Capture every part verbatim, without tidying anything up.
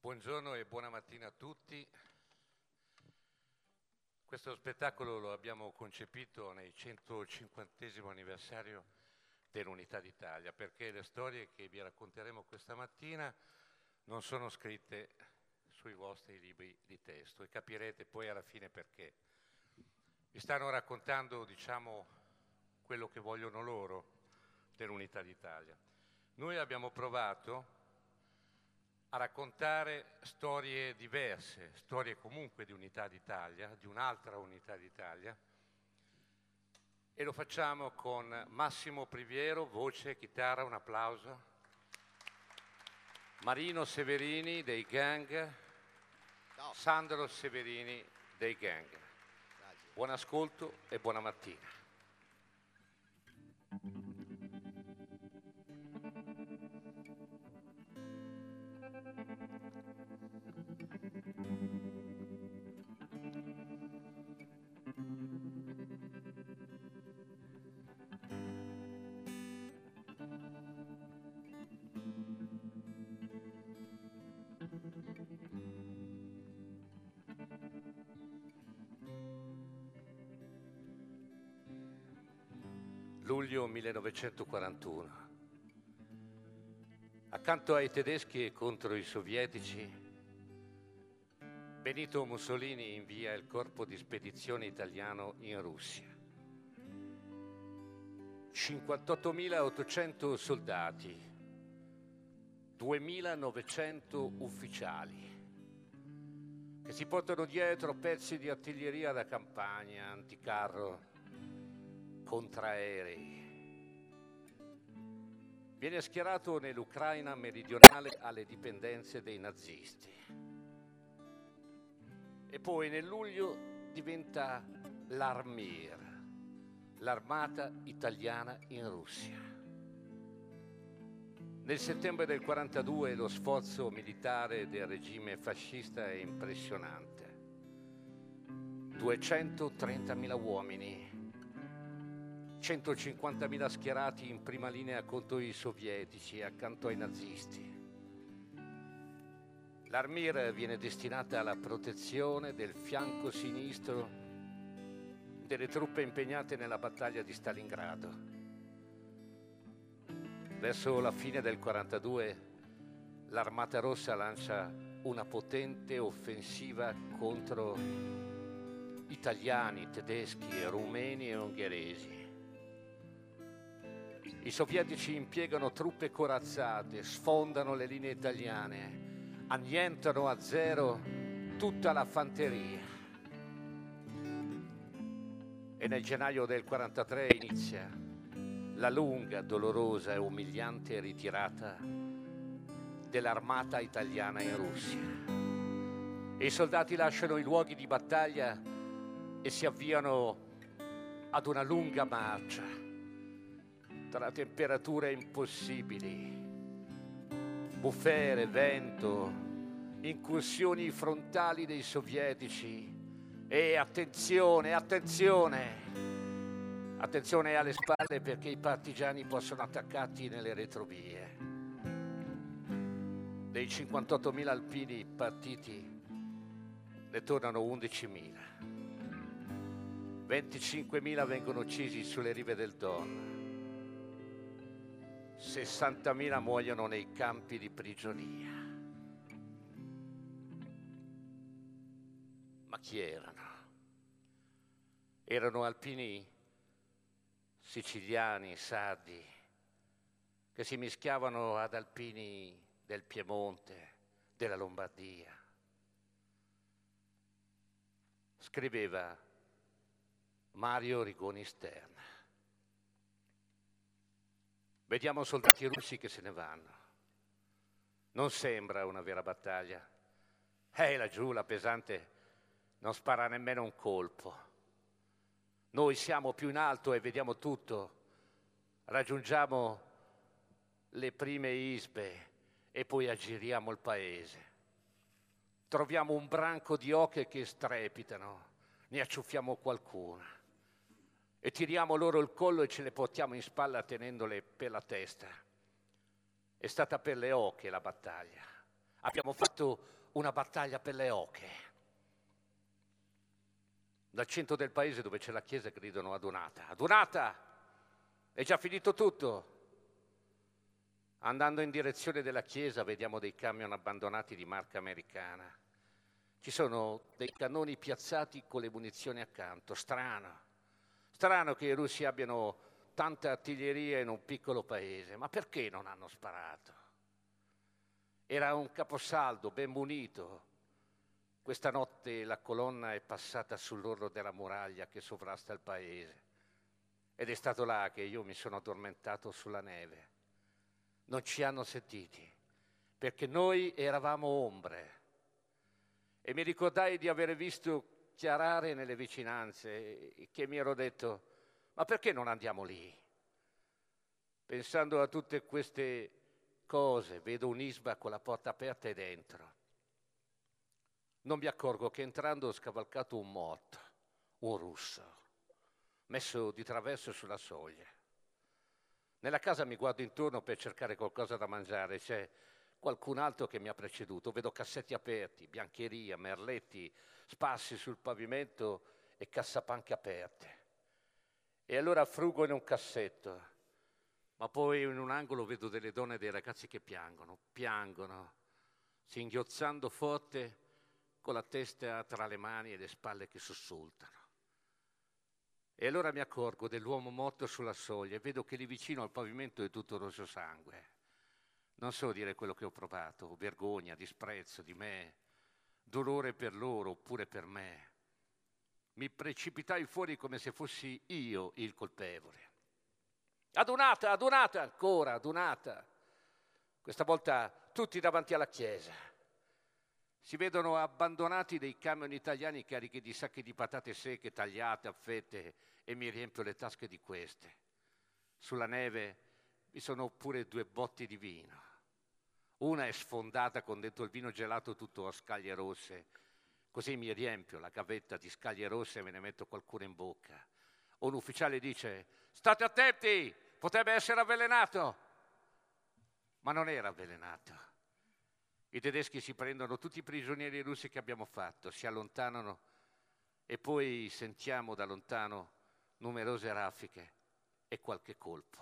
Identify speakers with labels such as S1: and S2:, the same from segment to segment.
S1: Buongiorno e buona mattina a tutti. Questo spettacolo lo abbiamo concepito nel centocinquantesimo anniversario dell'Unità d'Italia, perché le storie che vi racconteremo questa mattina non sono scritte sui vostri libri di testo e capirete poi alla fine perché. Vi stanno raccontando, diciamo, quello che vogliono loro dell'Unità d'Italia. Noi abbiamo provato a raccontare storie diverse, storie comunque di Unità d'Italia, di un'altra Unità d'Italia, e lo facciamo con Massimo Priviero, voce, chitarra, un applauso, Marino Severini dei Gang,
S2: No.
S1: Sandro Severini dei Gang.
S2: Grazie.
S1: Buon ascolto e buona mattina. Luglio millenovecentoquarantuno. Accanto ai tedeschi e contro i sovietici, Benito Mussolini invia il corpo di spedizione italiano in Russia. cinquantottomilaottocento soldati, duemilanovecento ufficiali, che si portano dietro pezzi di artiglieria da campagna, anticarro, contraerei. Viene schierato nell'Ucraina meridionale alle dipendenze dei nazisti. E poi nel luglio diventa l'Armir, l'armata italiana in Russia. Nel settembre del quarantadue lo sforzo militare del regime fascista è impressionante. duecentotrentamila uomini, centocinquantamila schierati in prima linea contro i sovietici accanto ai nazisti. L'Armir viene destinata alla protezione del fianco sinistro delle truppe impegnate nella battaglia di Stalingrado. Verso la fine del quarantadue l'Armata Rossa lancia una potente offensiva contro italiani, tedeschi, rumeni e ungheresi. I sovietici impiegano truppe corazzate, sfondano le linee italiane, annientano a zero tutta la fanteria. E nel gennaio del quarantatré inizia la lunga, dolorosa e umiliante ritirata dell'armata italiana in Russia. E i soldati lasciano i luoghi di battaglia e si avviano ad una lunga marcia tra temperature impossibili, bufere, vento, incursioni frontali dei sovietici e attenzione, attenzione, attenzione alle spalle perché i partigiani possono attaccarti nelle retrovie. Dei cinquantottomila alpini partiti ne tornano undicimila. venticinquemila vengono uccisi sulle rive del Don. sessantamila muoiono nei campi di prigionia. Ma chi erano? Erano alpini siciliani, sardi, che si mischiavano ad alpini del Piemonte, della Lombardia. Scriveva Mario Rigoni Stern. Vediamo soldati russi che se ne vanno. Non sembra una vera battaglia. Eh, laggiù la pesante non spara nemmeno un colpo. Noi siamo più in alto e vediamo tutto. Raggiungiamo le prime isbe e poi aggiriamo il paese. Troviamo un branco di oche che strepitano, ne acciuffiamo qualcuna e tiriamo loro il collo e ce le portiamo in spalla tenendole per la testa. È stata per le oche la battaglia. Abbiamo fatto una battaglia per le oche. Dal centro del paese dove c'è la chiesa gridano adunata. Adunata! È già finito tutto. Andando in direzione della chiesa vediamo dei camion abbandonati di marca americana. Ci sono dei cannoni piazzati con le munizioni accanto. Strano. Strano che i russi abbiano tanta artiglieria in un piccolo paese. Ma perché non hanno sparato? Era un caposaldo ben munito. Questa notte la colonna è passata sull'orlo della muraglia che sovrasta il paese. Ed è stato là che io mi sono addormentato sulla neve. Non ci hanno sentiti, perché noi eravamo ombre. E mi ricordai di aver visto chiarare nelle vicinanze e che mi ero detto, ma perché non andiamo lì? Pensando a tutte queste cose, vedo un'isba con la porta aperta e dentro. Non mi accorgo che entrando ho scavalcato un morto, un russo, messo di traverso sulla soglia. Nella casa mi guardo intorno per cercare qualcosa da mangiare. C'è qualcun altro che mi ha preceduto. Vedo cassetti aperti, biancheria, merletti sparsi sul pavimento e cassapanche aperte. E allora frugo in un cassetto, ma poi in un angolo vedo delle donne e dei ragazzi che piangono, piangono, singhiozzando forte con la testa tra le mani e le spalle che sussultano. E allora mi accorgo dell'uomo morto sulla soglia e vedo che lì vicino al pavimento è tutto rosso sangue. Non so dire quello che ho provato, vergogna, disprezzo di me, dolore per loro oppure per me. Mi precipitai fuori come se fossi io il colpevole. Adunata, adunata ancora, adunata. Questa volta tutti davanti alla chiesa. Si vedono abbandonati dei camion italiani carichi di sacchi di patate secche tagliate a fette e mi riempio le tasche di queste. Sulla neve vi sono pure due botti di vino. Una è sfondata con dentro il vino gelato tutto a scaglie rosse. Così mi riempio la gavetta di scaglie rosse e me ne metto qualcuno in bocca. Un ufficiale dice, state attenti, potrebbe essere avvelenato. Ma non era avvelenato. I tedeschi si prendono tutti i prigionieri russi che abbiamo fatto, si allontanano e poi sentiamo da lontano numerose raffiche e qualche colpo.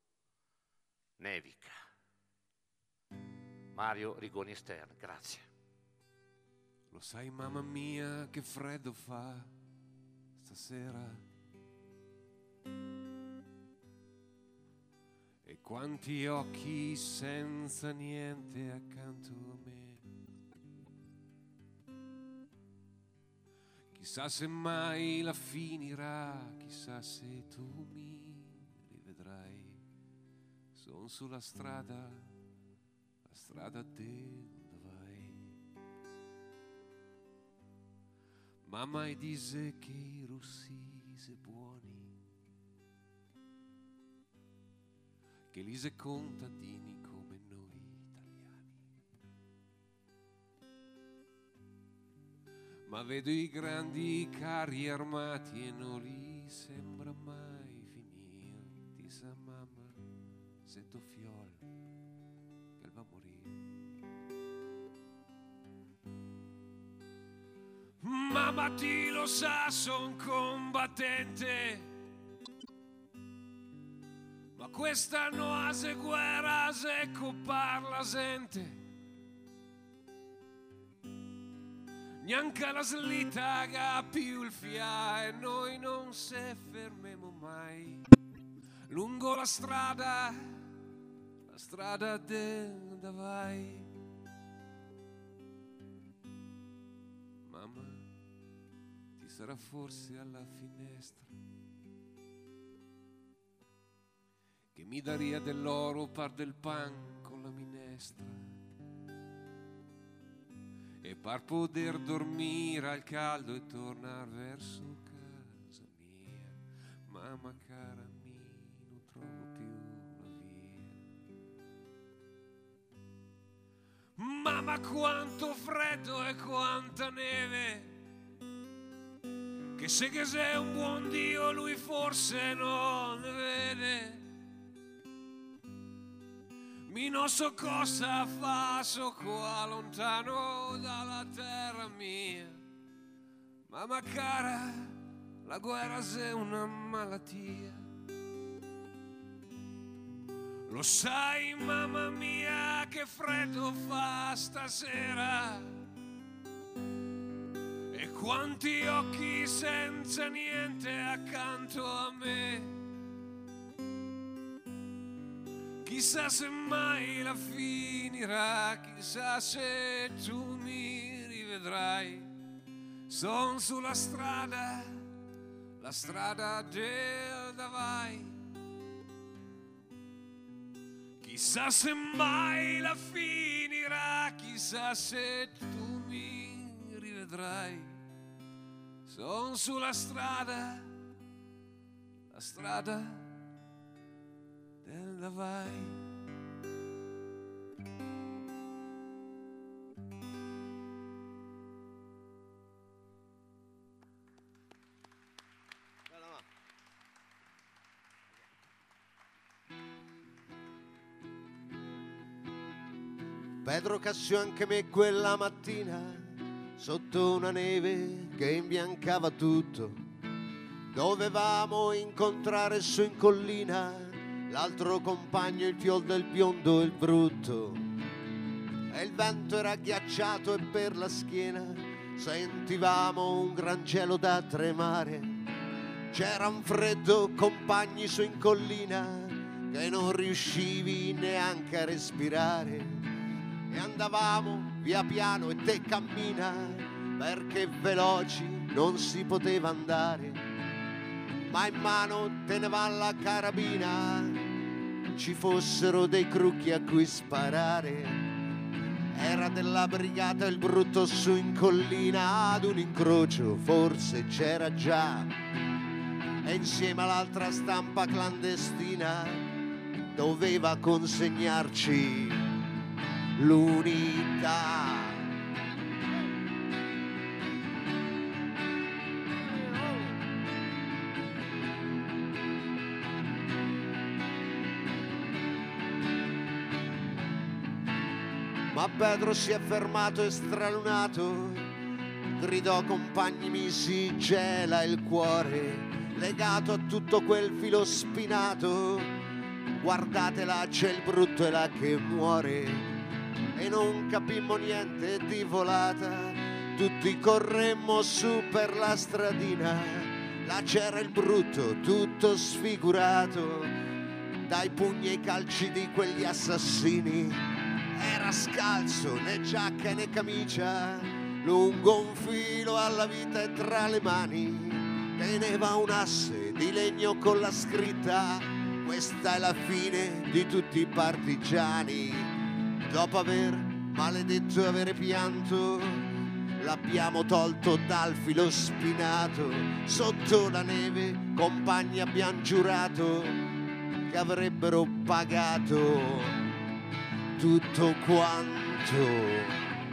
S1: Nevica. Mario Rigoni Stern, grazie.
S3: Lo sai, mamma mia, che freddo fa stasera. E quanti occhi senza niente accanto a me. Chissà se mai la finirà, chissà se tu mi rivedrai. Son sulla strada, la strada dove vai. Mamma e dice che i russi se buoni, che li se contadini come noi italiani. Ma vedo i grandi carri armati e non li sembra mai finire. Ti sa mamma, sento fiol che va a morire. Mamma ti lo sa, son combattente, ma questa noase guerra se parla gente. Neanche la slitaga più il fia e noi non se fermemo mai. Lungo la strada, la strada dove vai. Mamma, ti sarà forse alla finestra che mi daria dell'oro par del pan con la minestra e par poter dormire al caldo e tornar verso casa mia. Mamma cara mia, non trovo più la via. Mamma quanto freddo e quanta neve, che se che sei un buon Dio lui forse non vede. mi non so cosa faccio qua lontano dalla terra mia. Mamma cara, la guerra è una malattia. Lo sai mamma mia che freddo fa stasera, e quanti occhi senza niente accanto a me. Chissà se mai la finirà, chissà se tu mi rivedrai. Son sulla strada, la strada del Davai. Chissà se mai la finirà, chissà se tu mi rivedrai. Son sulla strada, la strada del Davai.
S2: Pedro Cassio anche me quella mattina, sotto una neve che imbiancava tutto, dovevamo incontrare su in collina l'altro compagno, il fiol del biondo, il brutto. E il vento era ghiacciato e per la schiena sentivamo un gran cielo da tremare. C'era un freddo, compagni, su in collina, che non riuscivi neanche a respirare. E andavamo via piano e te cammina, perché veloci non si poteva andare. Ma in mano teneva la carabina, ci fossero dei crucchi a cui sparare. Era della brigata il brutto su in collina, ad un incrocio forse c'era già, e insieme all'altra stampa clandestina doveva consegnarci l'unità. Ma Pedro si è fermato e stralunato, gridò: compagni, mi si gela il cuore, legato a tutto quel filo spinato. Guardate là, c'è il brutto e là che muore. E non capimmo niente di volata, tutti corremmo su per la stradina. Là c'era il brutto tutto sfigurato dai pugni e i calci di quegli assassini. Era scalzo, né giacca né camicia, lungo un filo alla vita e tra le mani teneva un asse di legno con la scritta: questa è la fine di tutti i partigiani. Dopo aver maledetto e avere pianto, l'abbiamo tolto dal filo spinato. Sotto la neve, compagni, abbiamo giurato che avrebbero pagato tutto quanto.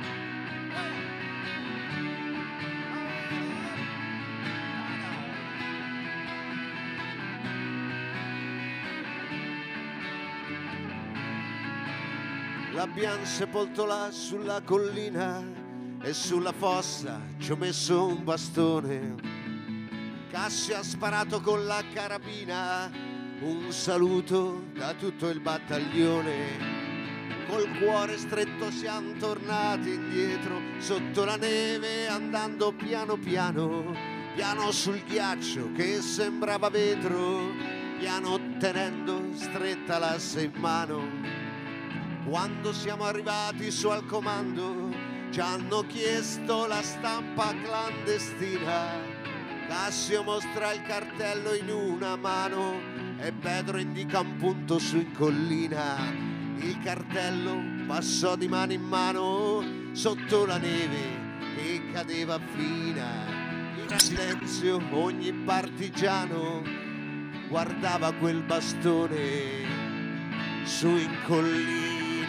S2: L'abbiamo sepolto là sulla collina e sulla fossa ci ho messo un bastone. Cassio ha sparato con la carabina un saluto da tutto il battaglione. Col cuore stretto siamo tornati indietro sotto la neve, andando piano piano, piano sul ghiaccio che sembrava vetro, piano tenendo stretta l'asse in mano. Quando siamo arrivati su al comando ci hanno chiesto la stampa clandestina. Cassio mostra il cartello in una mano e Pedro indica un punto su in collina. Il cartello passò di mano in mano sotto la neve che cadeva fina. In silenzio ogni partigiano guardava quel bastone su in collina.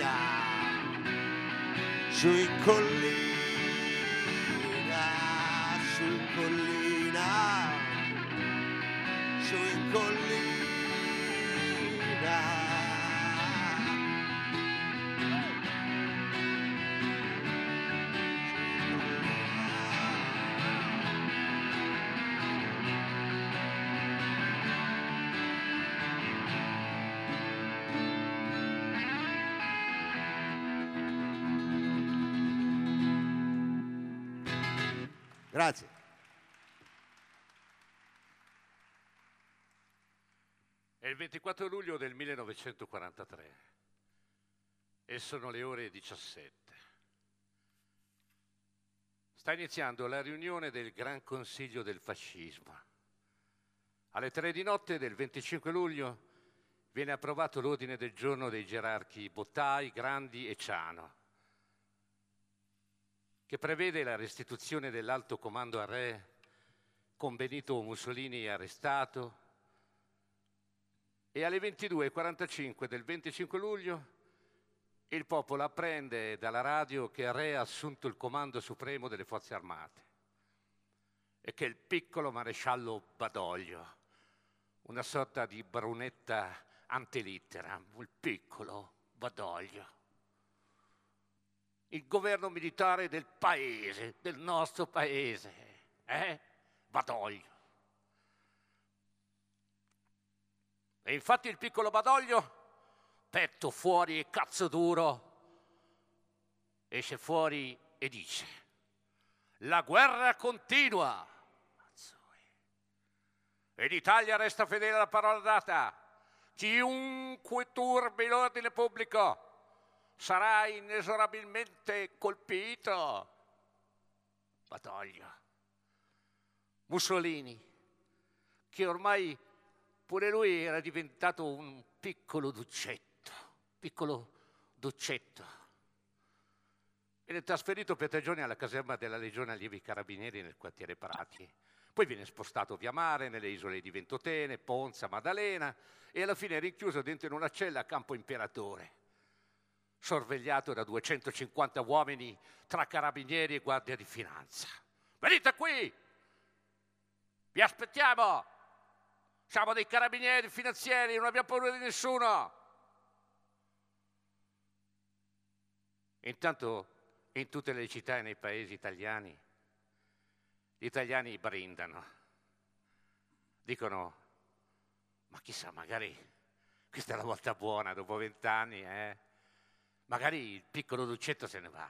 S2: Su in collina, su in collina, su in collina. Grazie.
S1: È il ventiquattro luglio del millenovecentoquarantatré e sono le ore diciassette. Sta iniziando la riunione del Gran Consiglio del Fascismo. Alle tre di notte del venticinque luglio viene approvato l'ordine del giorno dei gerarchi Bottai, Grandi e Ciano, che prevede la restituzione dell'alto comando al re con Benito Mussolini arrestato, e alle ventidue e quarantacinque del venticinque luglio il popolo apprende dalla radio che il re ha assunto il comando supremo delle forze armate e che il piccolo maresciallo Badoglio, una sorta di Brunetta antelitteram, il piccolo Badoglio, il governo militare del paese, del nostro paese, eh? Badoglio. E infatti il piccolo Badoglio, petto fuori e cazzo duro, esce fuori e dice: la guerra continua e l'Italia resta fedele alla parola data. Chiunque turbi l'ordine pubblico sarà inesorabilmente colpito. Badoglio. Mussolini, che ormai pure lui era diventato un piccolo duccetto, piccolo duccetto. Viene trasferito per tre giorni alla caserma della Legione Allievi Carabinieri nel quartiere Prati. Poi viene spostato via mare nelle isole di Ventotene, Ponza, Maddalena e alla fine è rinchiuso dentro in una cella a Campo Imperatore, sorvegliato da duecentocinquanta uomini tra carabinieri e guardia di finanza. Venite qui! Vi aspettiamo! Siamo dei carabinieri finanzieri, non abbiamo paura di nessuno! Intanto in tutte le città e nei paesi italiani gli italiani brindano, dicono: ma chissà, magari questa è la volta buona dopo vent'anni, eh? Magari il piccolo Duccetto se ne va.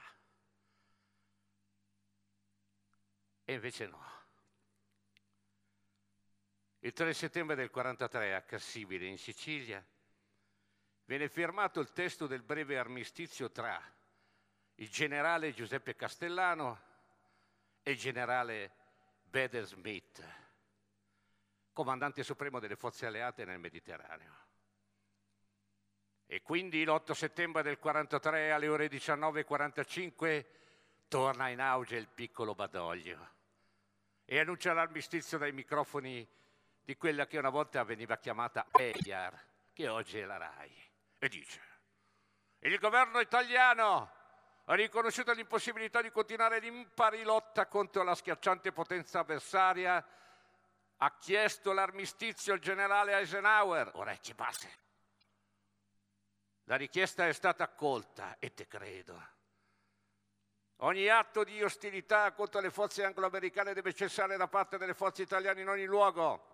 S1: E invece no. Il tre settembre del quarantatré a Cassibile, in Sicilia, viene firmato il testo del breve armistizio tra il generale Giuseppe Castellano e il generale Bader Smith, comandante supremo delle forze alleate nel Mediterraneo. E quindi l'otto settembre del quarantatré alle ore diciannove e quarantacinque torna in auge il piccolo Badoglio e annuncia l'armistizio dai microfoni di quella che una volta veniva chiamata Eyar, che oggi è la RAI, e dice: il governo italiano ha riconosciuto l'impossibilità di continuare l'impari lotta contro la schiacciante potenza avversaria, ha chiesto l'armistizio al generale Eisenhower, orecchie basse. La richiesta è stata accolta, e te credo. Ogni atto di ostilità contro le forze anglo-americane deve cessare da parte delle forze italiane in ogni luogo.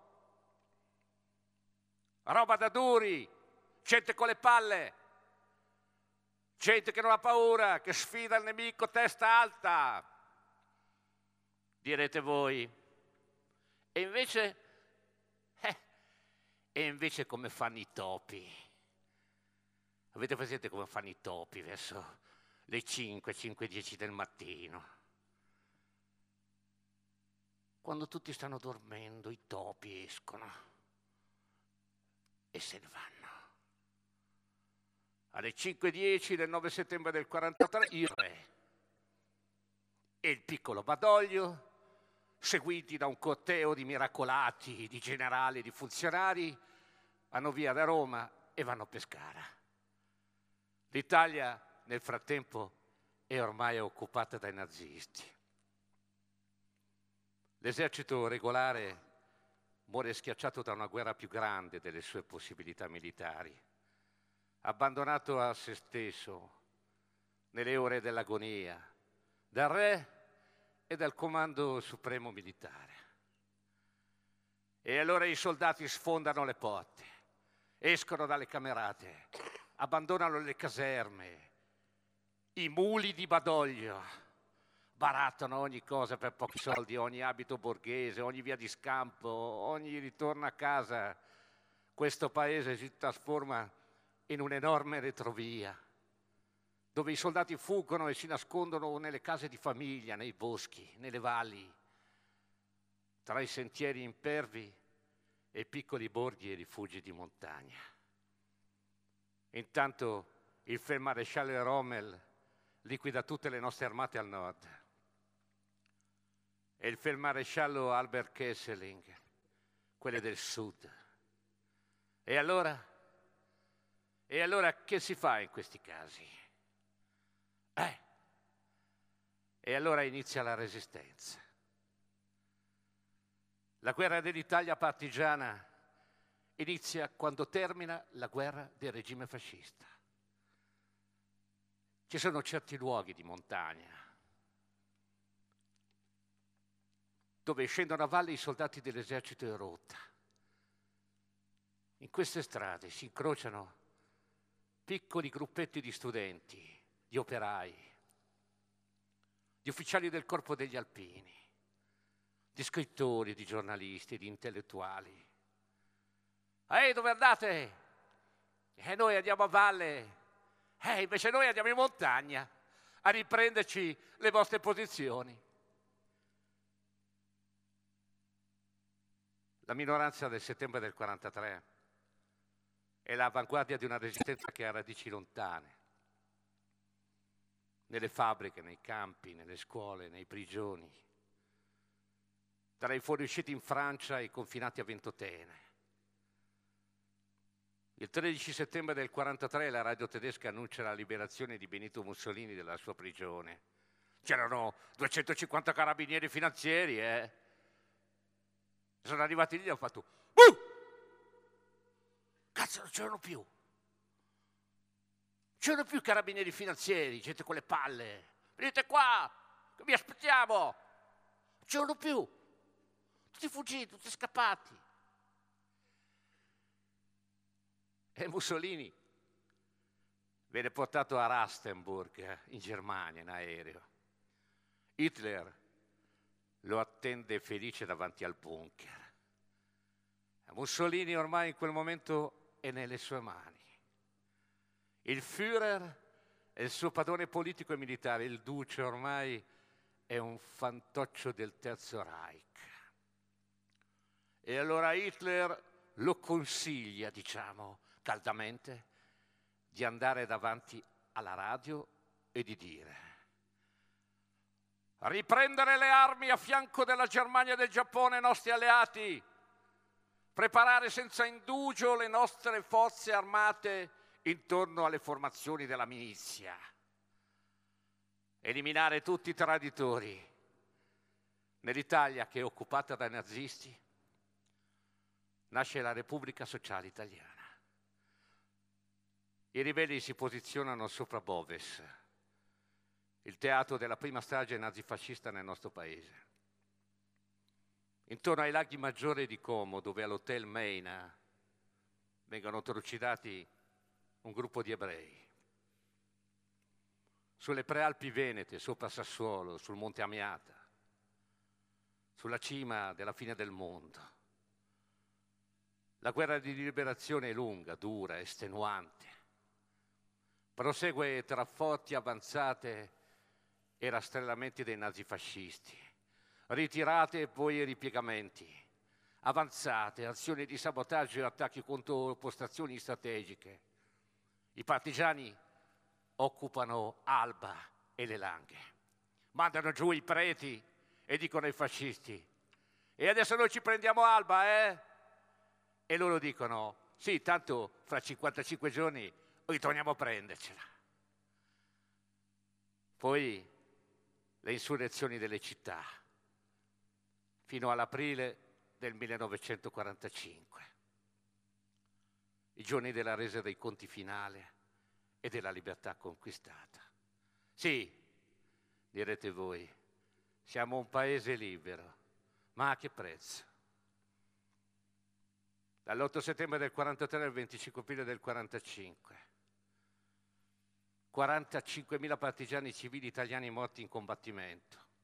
S1: Roba da duri, gente con le palle, gente che non ha paura, che sfida il nemico testa alta. Direte voi. E invece, eh, e invece come fanno i topi? Avete presente come fanno i topi verso le cinque, cinque e dieci del mattino? Quando tutti stanno dormendo, i topi escono e se ne vanno. Alle cinque e dieci del nove settembre del quarantatré, il re e il piccolo Badoglio, seguiti da un corteo di miracolati, di generali e di funzionari, vanno via da Roma e vanno a Pescara. L'Italia, nel frattempo, è ormai occupata dai nazisti. L'esercito regolare muore schiacciato da una guerra più grande delle sue possibilità militari, abbandonato a se stesso nelle ore dell'agonia dal re e dal comando supremo militare. E allora i soldati sfondano le porte, escono dalle camerate, abbandonano le caserme, i muli di Badoglio. barattano ogni cosa per pochi soldi, ogni abito borghese, ogni via di scampo, ogni ritorno a casa. Questo paese si trasforma in un'enorme retrovia, dove i soldati fuggono e si nascondono nelle case di famiglia, nei boschi, nelle valli, tra i sentieri impervi e i piccoli borghi e rifugi di montagna. Intanto il feldmaresciallo Rommel liquida tutte le nostre armate al nord e il feldmaresciallo Albert Kesselring quelle del sud. E allora? E allora che si fa in questi casi? Eh, e allora inizia la resistenza. La guerra dell'Italia partigiana inizia quando termina la guerra del regime fascista. Ci sono certi luoghi di montagna dove scendono a valle i soldati dell'esercito in rotta. In queste strade si incrociano piccoli gruppetti di studenti, di operai, di ufficiali del corpo degli alpini, di scrittori, di giornalisti, di intellettuali. Ehi, dove andate? E noi andiamo a valle. Eh, invece noi andiamo in montagna a riprenderci le vostre posizioni. La minoranza del settembre del quarantatré è l'avanguardia di una resistenza che ha radici lontane, nelle fabbriche, nei campi, nelle scuole, nei prigioni, tra i fuoriusciti in Francia e i confinati a Ventotene. Il tredici settembre del quarantatré la radio tedesca annuncia la liberazione di Benito Mussolini dalla sua prigione. C'erano duecentocinquanta carabinieri finanzieri, eh? Sono arrivati lì e hanno fatto "Buh! Cazzo, non c'erano più! Non c'erano più carabinieri finanzieri, gente con le palle! Venite qua, che vi aspettiamo! Non c'erano più! Tutti fuggiti, tutti scappati! E Mussolini viene portato a Rastenburg, in Germania, in aereo. Hitler lo attende felice davanti al bunker. Mussolini ormai in quel momento è nelle sue mani. Il Führer è il suo padrone politico e militare, il Duce ormai è un fantoccio del Terzo Reich. E allora Hitler lo consiglia, diciamo, caldamente, di andare davanti alla radio e di dire: riprendere le armi a fianco della Germania e del Giappone, nostri alleati, preparare senza indugio le nostre forze armate intorno alle formazioni della milizia, eliminare tutti i traditori. Nell'Italia che è occupata dai nazisti nasce la Repubblica Sociale Italiana. I ribelli si posizionano sopra Boves, il teatro della prima strage nazifascista nel nostro paese. Intorno ai laghi Maggiore di Como, dove all'Hotel Meina vengono trucidati un gruppo di ebrei. Sulle prealpi venete, sopra Sassuolo, sul Monte Amiata, sulla cima della fine del mondo. La guerra di liberazione è lunga, dura, estenuante. Prosegue tra forti avanzate e rastrellamenti dei nazifascisti, ritirate e poi ripiegamenti, avanzate, azioni di sabotaggio e attacchi contro postazioni strategiche. I partigiani occupano Alba e le Langhe, mandano giù i preti e dicono ai fascisti: e adesso noi ci prendiamo Alba, eh? E loro dicono: sì, tanto fra cinquantacinque giorni ritorniamo a prendercela. Poi le insurrezioni delle città, fino all'aprile del millenovecentoquarantacinque. I giorni della resa dei conti finale e della libertà conquistata. Sì, direte voi, siamo un paese libero, ma a che prezzo? Dall'otto settembre del quarantatré al venticinque aprile del quarantacinque. quarantacinquemila partigiani civili italiani morti in combattimento.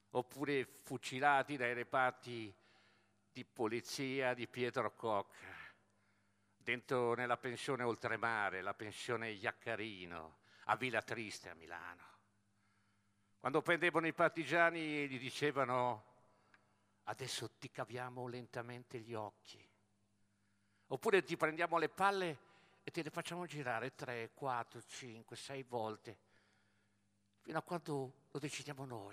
S1: oppure fucilati dai reparti di polizia di Pietro Koch, dentro nella pensione Oltremare, la pensione Iaccarino, a Villa Triste a Milano. Quando prendevano i partigiani gli dicevano: adesso ti caviamo lentamente gli occhi, oppure ti prendiamo le palle e te le facciamo girare tre, quattro, cinque, sei volte, fino a quando lo decidiamo noi.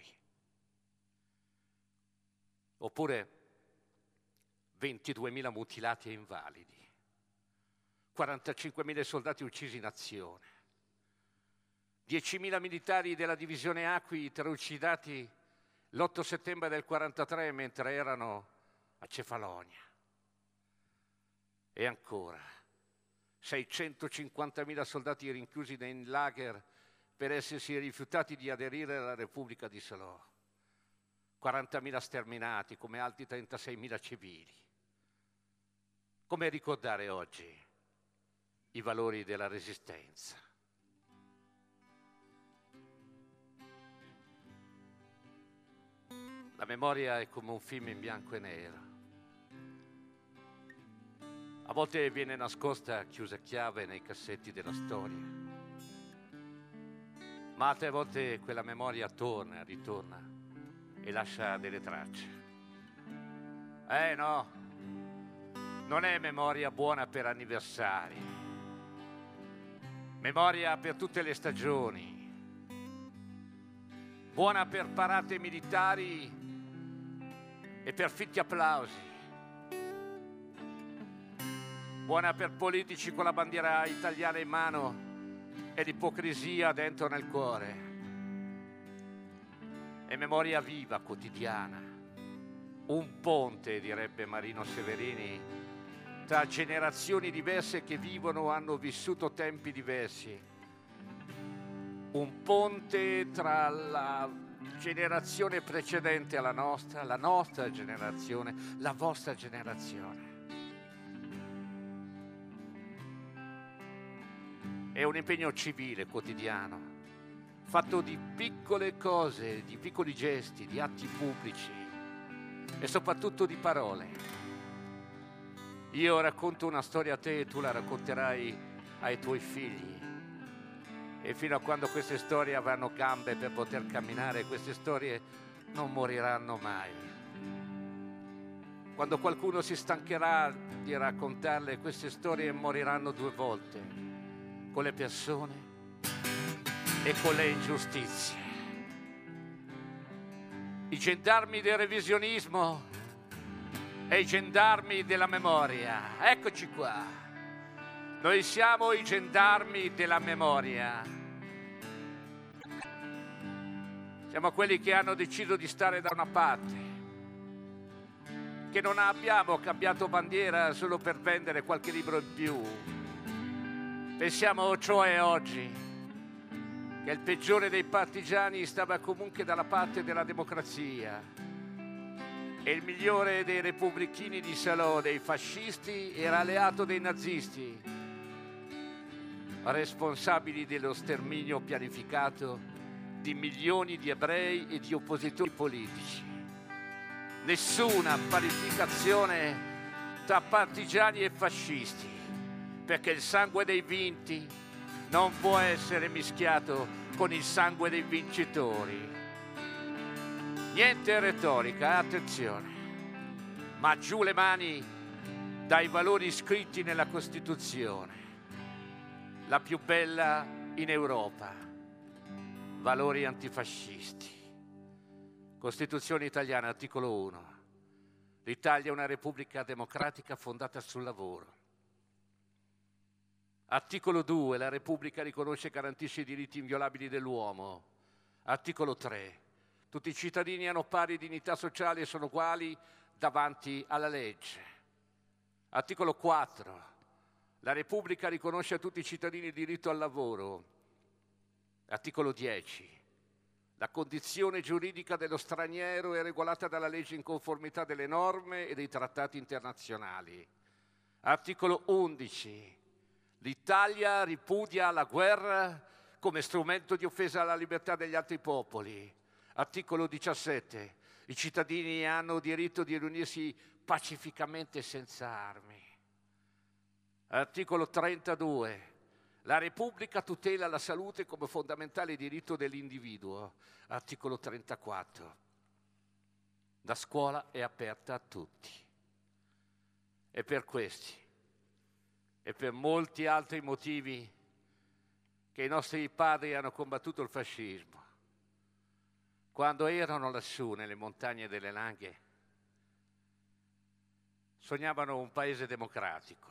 S1: Oppure ventiduemila mutilati e invalidi, quarantacinquemila soldati uccisi in azione, diecimila militari della divisione Acqui trucidati l'otto settembre del quarantatré mentre erano a Cefalonia. E ancora seicentocinquantamila soldati rinchiusi nei lager per essersi rifiutati di aderire alla Repubblica di Salò, quarantamila sterminati come altri trentaseimila civili. Come ricordare oggi i valori della Resistenza? La memoria è come un film in bianco e nero. A volte viene nascosta chiusa a chiave nei cassetti della storia, ma altre volte quella memoria torna, ritorna e lascia delle tracce. Eh no, non è memoria buona per anniversari, memoria per tutte le stagioni, buona per parate militari e per fitti applausi, buona per politici con la bandiera italiana in mano e l'ipocrisia dentro nel cuore. È memoria viva, quotidiana, un ponte, direbbe Marino Severini, tra generazioni diverse che vivono o hanno vissuto tempi diversi. Un ponte tra la generazione precedente alla nostra, la nostra generazione, la vostra generazione. È un impegno civile, quotidiano, fatto di piccole cose, di piccoli gesti, di atti pubblici e soprattutto di parole. Io racconto una storia a te e tu la racconterai ai tuoi figli. E fino a quando queste storie avranno gambe per poter camminare, queste storie non moriranno mai. Quando qualcuno si stancherà di raccontarle, queste storie moriranno due volte, con le persone e con le ingiustizie. I gendarmi del revisionismo e i gendarmi della memoria. Eccoci qua. Noi siamo i gendarmi della memoria. Siamo quelli che hanno deciso di stare da una parte, che non abbiamo cambiato bandiera solo per vendere qualche libro in più. Pensiamo cioè oggi che il peggiore dei partigiani stava comunque dalla parte della democrazia e il migliore dei repubblichini di Salò, dei fascisti, era alleato dei nazisti, responsabili dello sterminio pianificato di milioni di ebrei e di oppositori politici. Nessuna parificazione tra partigiani e fascisti, perché il sangue dei vinti non può essere mischiato con il sangue dei vincitori. Niente retorica, attenzione, ma giù le mani dai valori scritti nella Costituzione, la più bella in Europa, valori antifascisti. Costituzione italiana, articolo uno. L'Italia è una repubblica democratica fondata sul lavoro. Articolo due. La Repubblica riconosce e garantisce i diritti inviolabili dell'uomo. Articolo tre. Tutti i cittadini hanno pari dignità sociale e sono uguali davanti alla legge. Articolo quattro. La Repubblica riconosce a tutti i cittadini il diritto al lavoro. Articolo dieci. La condizione giuridica dello straniero è regolata dalla legge in conformità delle norme e dei trattati internazionali. Articolo undici. L'Italia ripudia la guerra come strumento di offesa alla libertà degli altri popoli.
S4: Articolo diciassette. I cittadini hanno diritto di riunirsi pacificamente senza armi. Articolo trentadue. La Repubblica tutela la salute come fondamentale diritto dell'individuo. Articolo trentaquattro. La scuola è aperta a tutti. E per questi e per molti altri motivi che i nostri padri hanno combattuto il fascismo, quando erano lassù nelle montagne delle Langhe, sognavano un paese democratico,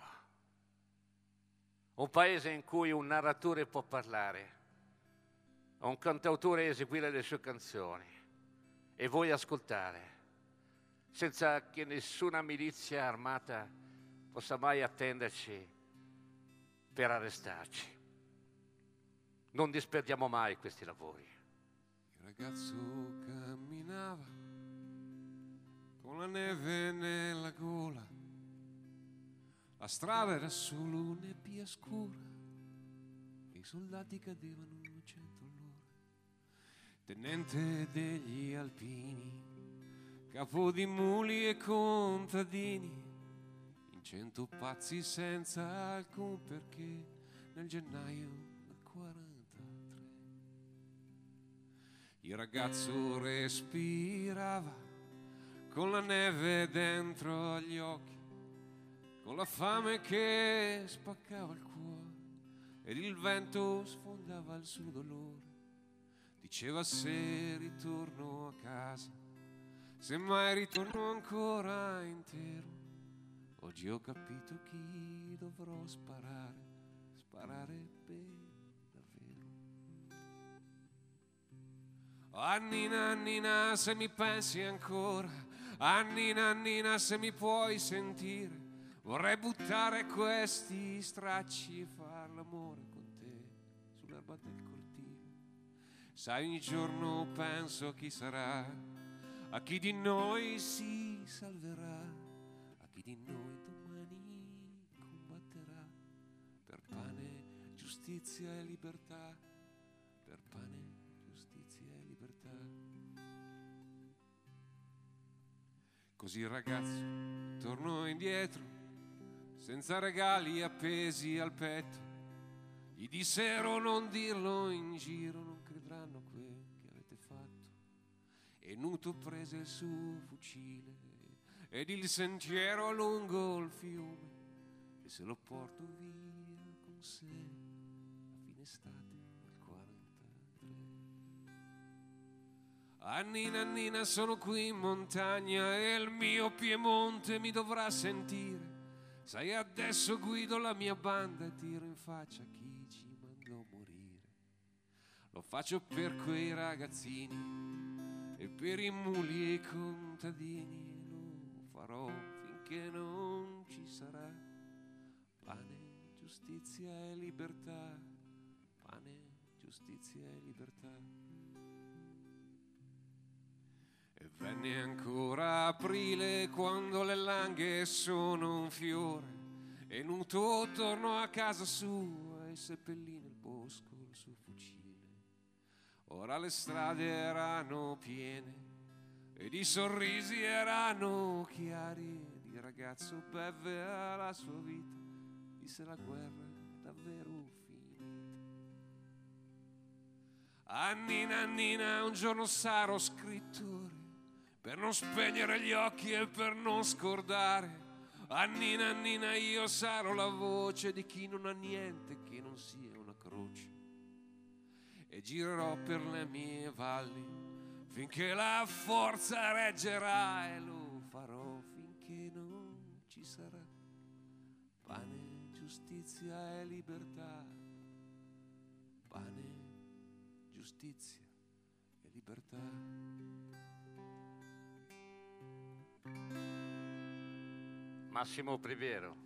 S4: un paese in cui un narratore può parlare, un cantautore eseguire le sue canzoni e voi ascoltare, senza che nessuna milizia armata possa mai attenderci per arrestarci. Non disperdiamo mai questi lavori.
S3: Il ragazzo camminava con la neve nella gola. La strada era solo nebbia scura e i soldati cadevano a cento all'ora. Tenente degli alpini, capo di muli e contadini, in cento pazzi senza alcun perché, nel gennaio del quarantatré. Il ragazzo respirava con la neve dentro gli occhi, con la fame che spaccava il cuore ed il vento sfondava il suo dolore. Diceva: se ritorno a casa, se mai ritorno ancora intero, oggi ho capito chi dovrò sparare, sparare per davvero. Annina, Annina, se mi pensi ancora, Annina, Annina, se mi puoi sentire, vorrei buttare questi stracci e far l'amore con te sull'erba del cortile. Sai, ogni giorno penso a chi sarà, a chi di noi si salverà, a chi di noi domani combatterà per pane, giustizia e libertà, per pane, giustizia e libertà. Così il ragazzo tornò indietro, senza regali appesi al petto. Gli dissero: non dirlo in giro, non credranno quel che avete fatto. E nudo prese il suo fucile ed il sentiero lungo il fiume e se lo porto via con sé a fine estate del quarantatré. Annina, Annina, sono qui in montagna e il mio Piemonte mi dovrà sentire. Sai, adesso guido la mia banda e tiro in faccia a chi ci mandò morire. Lo faccio per quei ragazzini e per i muli e i contadini, e lo farò finché non ci sarà pane, giustizia e libertà, pane, giustizia e libertà. E venne ancora aprile quando le Langhe sono un fiore e nudo tornò a casa sua e seppellì nel bosco il suo fucile. Ora le strade erano piene ed i sorrisi erano chiari ed il ragazzo bevve alla sua vita, disse: la guerra è davvero finita. Annina, Annina, un giorno sarò scrittore per non spegnere gli occhi e per non scordare. Annina, Annina, io sarò la voce di chi non ha niente che non sia una croce e girerò per le mie valli finché la forza reggerà e lo farò finché non ci sarà pane, giustizia e libertà, pane, giustizia e libertà.
S4: Massimo Privero.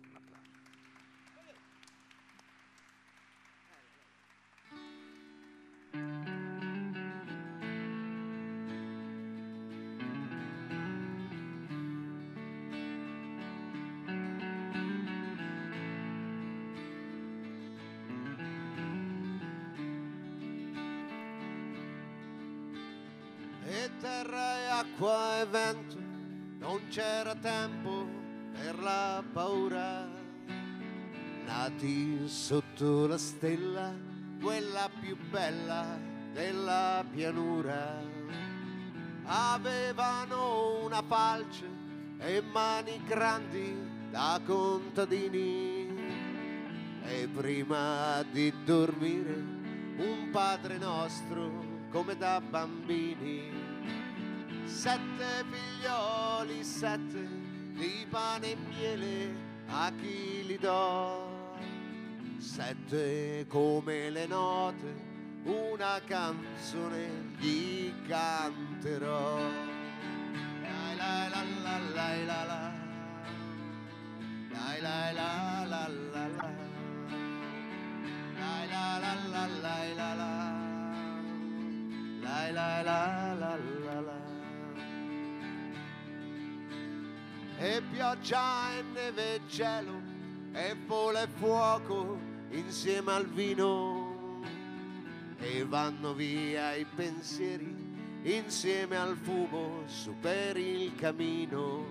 S2: terra e acqua e vento, non c'era tempo per la paura. Nati sotto la stella, quella più bella della pianura. Avevano una falce e mani grandi da contadini, e prima di dormire un Padre Nostro come da bambini. Sette figlioli, sette di pane e miele, a chi li do? Sette come le note, una canzone gli canterò. La la la la la la la, la la la la la la, la la la la la la la, la la la la la la. E pioggia e neve e cielo, e vola e fuoco insieme al vino, e vanno via i pensieri insieme al fumo su per il camino.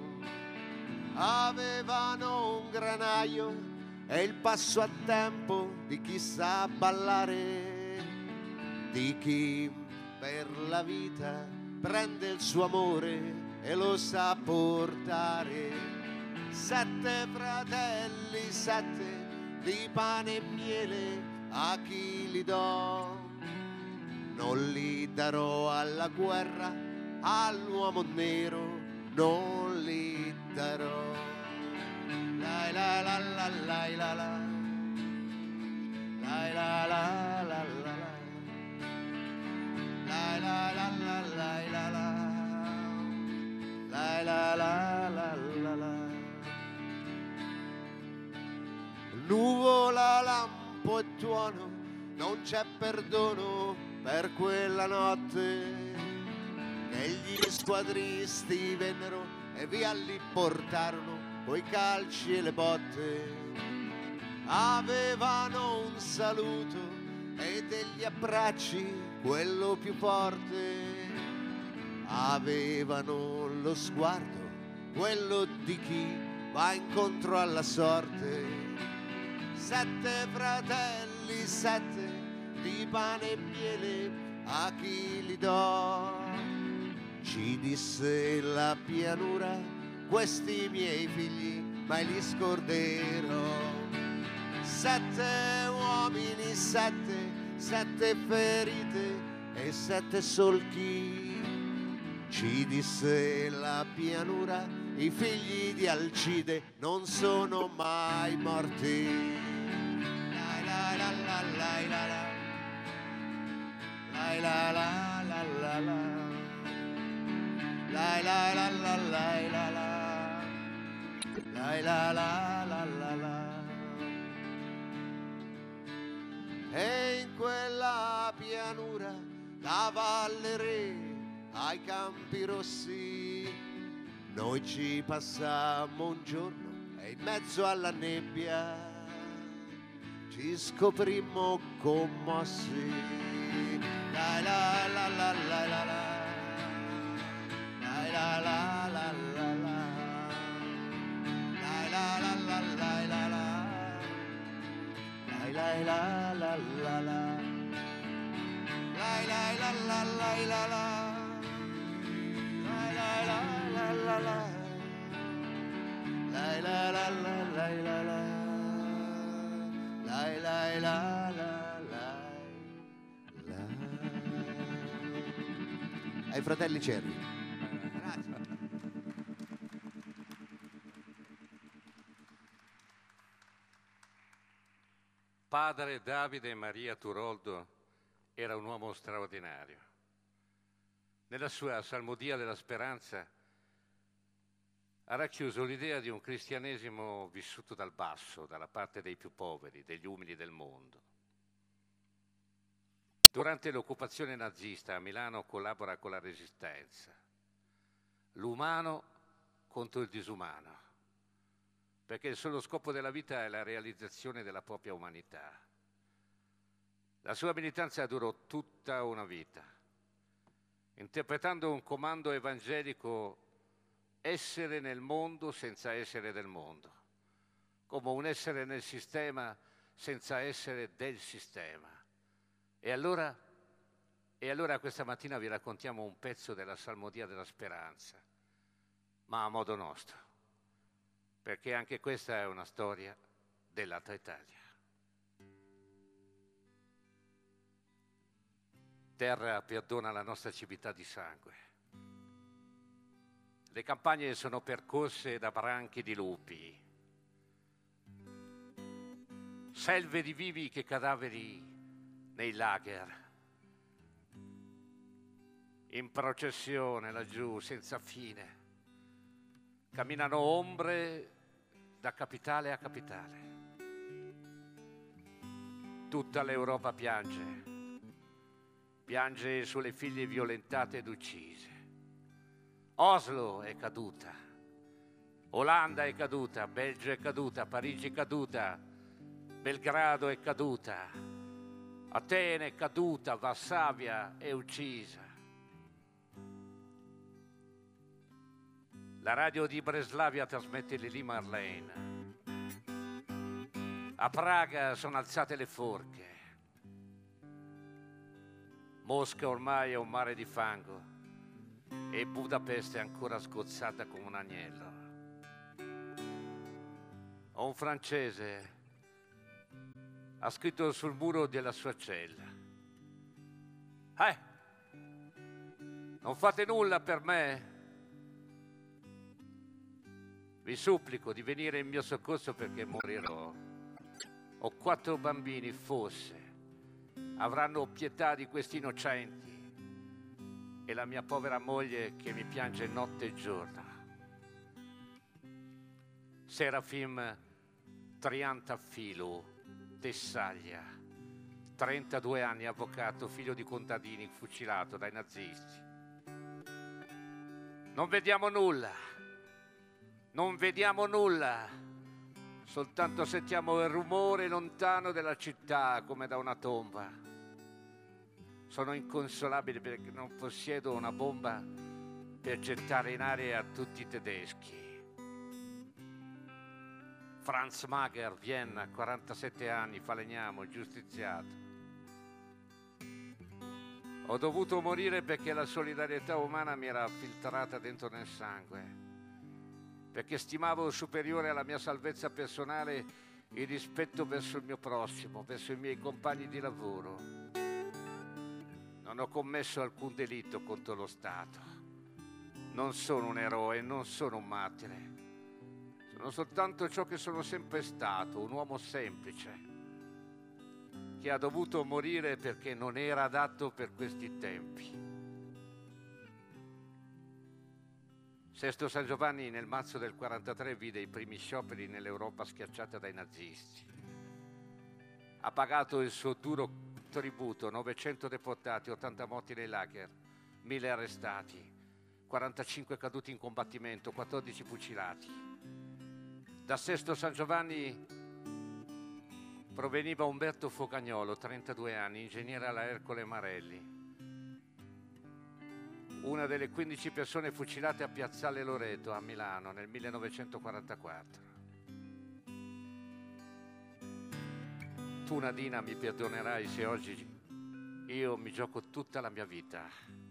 S2: Avevano un granaio e il passo a tempo di chi sa ballare, di chi per la vita prende il suo amore e lo sa portare. Sette fratelli, sette di pane e miele, a chi li do? Non li darò alla guerra, all'uomo nero non li darò. La la la la la la la, la la la la la la, la la la la la la la, la la la la la la. Nuvola, lampo e tuono, non c'è perdono per quella notte, che gli squadristi vennero e via li portarono coi calci e le botte. Avevano un saluto e degli abbracci, quello più forte. Avevano lo sguardo, quello di chi va incontro alla sorte. Sette fratelli, sette di pane e miele, a chi li do? Ci disse la pianura, questi miei figli mai li scorderò. Sette uomini, sette, sette ferite e sette solchi. Ci disse la pianura, i figli di Alcide non sono mai morti. La la la la la la, la la la la la la, la la la la la la la, la la la la la la. E in quella pianura da Valle Re ai Campi Rossi noi ci passammo un giorno e in mezzo alla nebbia ci scoprimmo commossi. La la la la la la la, la la la la la la, la la la la la la la, la la la la la la, la la la la la la la. La la la la la, la la la la la la la, la la la la la. Ai fratelli Cerri. Grazie.
S1: Padre Davide Maria Turoldo era un uomo straordinario. Nella sua Salmodia della Speranza ha racchiuso l'idea di un cristianesimo vissuto dal basso, dalla parte dei più poveri, degli umili del mondo. Durante l'occupazione nazista a Milano collabora con la Resistenza. L'umano contro il disumano, perché il solo scopo della vita è la realizzazione della propria umanità. La sua militanza durò tutta una vita
S4: interpretando un comando evangelico: essere nel mondo senza essere del mondo, come un essere nel sistema senza essere del sistema. E allora, e allora questa mattina vi raccontiamo un pezzo della Salmodia della Speranza, ma a modo nostro, perché anche questa è una storia dell'Alta Italia. Terra, perdona la nostra civiltà di sangue. Le campagne sono percorse da branchi di lupi, selve di vivi che cadaveri nei lager, in processione laggiù senza fine, camminano ombre da capitale a capitale. Tutta l'Europa piange, piange sulle figlie violentate ed uccise. Oslo è caduta, Olanda è caduta, Belgio è caduta, Parigi è caduta, Belgrado è caduta, Atene è caduta, Varsavia è uccisa. La radio di Breslavia trasmette Lili Marlene. A Praga sono alzate le forche. Mosca ormai è un mare di fango e Budapest è ancora sgozzata come un agnello. Un francese ha scritto sul muro della sua cella: Eh, non fate nulla per me? Vi supplico di venire in mio soccorso perché morirò. Ho quattro bambini, forse avranno pietà di questi innocenti, e la mia povera moglie che mi piange notte e giorno. Serafim Triantafilo, Tessaglia, trentadue anni, avvocato, figlio di contadini, fucilato dai nazisti. Non vediamo nulla, non vediamo nulla, soltanto sentiamo il rumore lontano della città come da una tomba. Sono inconsolabile perché non possiedo una bomba per gettare in aria a tutti i tedeschi. Franz Mager, Vienna, quarantasette anni, falegname, giustiziato. Ho dovuto morire perché la solidarietà umana mi era filtrata dentro nel sangue, perché stimavo superiore alla mia salvezza personale il rispetto verso il mio prossimo, verso i miei compagni di lavoro. Non ho commesso alcun delitto contro lo Stato. Non sono un eroe, non sono un martire. Sono soltanto ciò che sono sempre stato, un uomo semplice, che ha dovuto morire perché non era adatto per questi tempi. Sesto San Giovanni nel marzo del quarantatré vide i primi scioperi nell'Europa schiacciata dai nazisti. Ha pagato il suo duro tributo: novecento deportati, ottanta morti nei lager, mille arrestati, quarantacinque caduti in combattimento, quattordici fucilati. Da Sesto San Giovanni proveniva Umberto Focagnolo, trentadue anni, ingegnere alla Ercole Marelli, una delle quindici persone fucilate a Piazzale Loreto a Milano nel millenovecentoquarantaquattro. Tu, Nadina, mi perdonerai se oggi io mi gioco tutta la mia vita.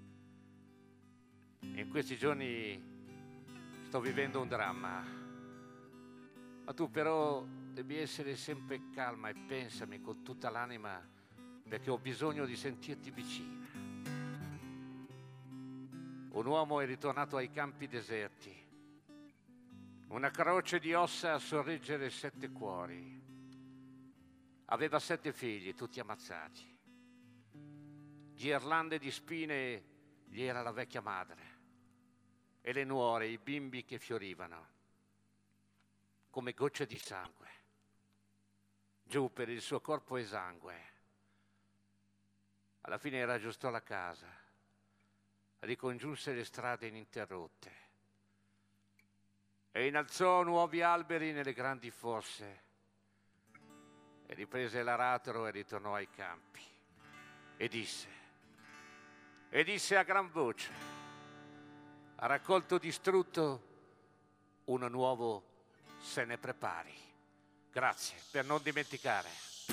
S4: In questi giorni sto vivendo un dramma, ma tu però devi essere sempre calma e pensami con tutta l'anima, perché ho bisogno di sentirti vicina. Un uomo è ritornato ai campi deserti, una croce di ossa a sorreggere sette cuori. Aveva sette figli, tutti ammazzati. Ghirlande di spine gli era la vecchia madre, e le nuore, i bimbi che fiorivano come gocce di sangue giù per il suo corpo esangue. Alla fine raggiustò la casa, ricongiunse le strade ininterrotte e innalzò nuovi alberi nelle grandi fosse, e riprese l'aratro e ritornò ai campi e disse: e disse a gran voce: ha raccolto distrutto, uno nuovo se ne prepari. Grazie, per non dimenticare.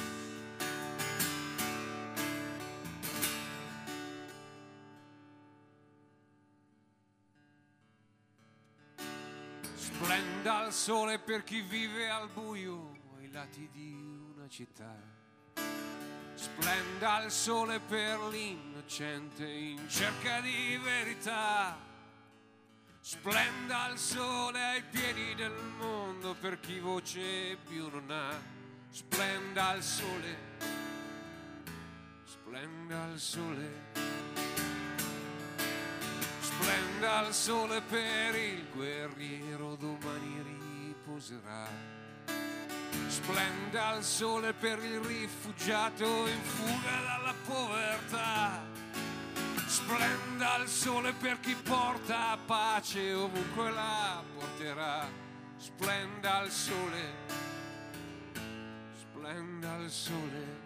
S3: Splenda il sole per chi vive al buio ai lati di una città. Splenda il sole per l'innocente in cerca di verità. Splenda il sole ai piedi del mondo per chi voce più non ha. Splenda il sole, splenda il sole. Splenda il sole per il guerriero, domani riposerà. Splenda il sole per il rifugiato in fuga dalla povertà. Splenda il sole per chi porta pace ovunque la porterà. Splenda il sole, splenda il sole,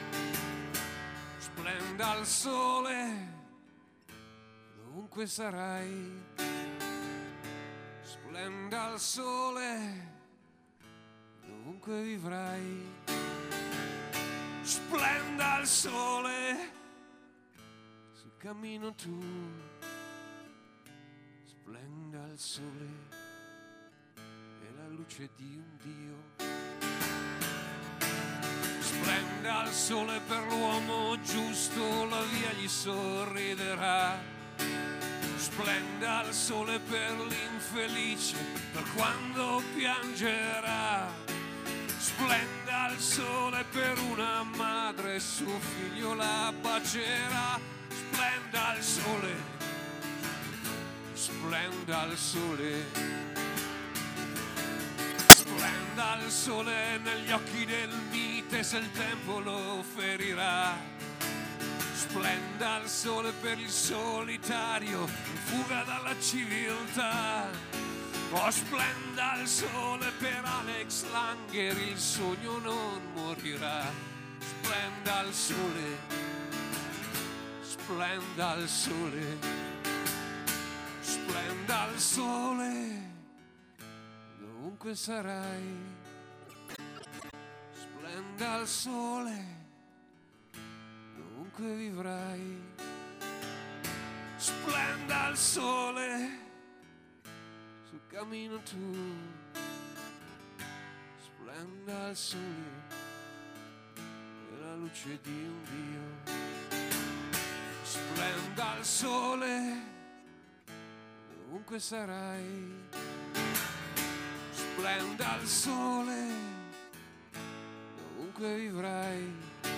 S3: splenda il sole. Dovunque sarai, splenda il sole, dovunque vivrai. Splenda il sole, sul cammino tu. Splenda il sole, è la luce di un Dio. Splenda il sole per l'uomo giusto, la via gli sorriderà. Splenda il sole per l'infelice, per quando piangerà. Splenda il sole per una madre, suo figlio la bacerà. Splenda il sole, splenda il sole. Splenda il sole negli occhi del mite se il tempo lo ferirà. Splenda il sole per il solitario in fuga dalla civiltà. Oh, splenda il sole per Alex Langer, il sogno non morirà. Splenda il sole, splenda il sole, splenda il sole, dovunque sarai. Splenda il sole, dovunque vivrai. Splenda il sole, sul cammino tu. Splenda il sole, è la luce di un Dio. Splenda il sole, dovunque sarai. Splenda il sole, dovunque vivrai.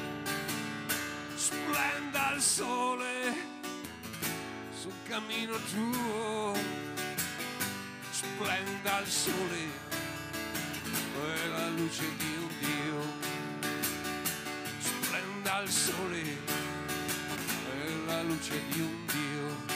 S3: Splenda il sole, sul cammino tuo. Splenda il sole, è la luce di un Dio. Splenda il sole, è la luce di un Dio.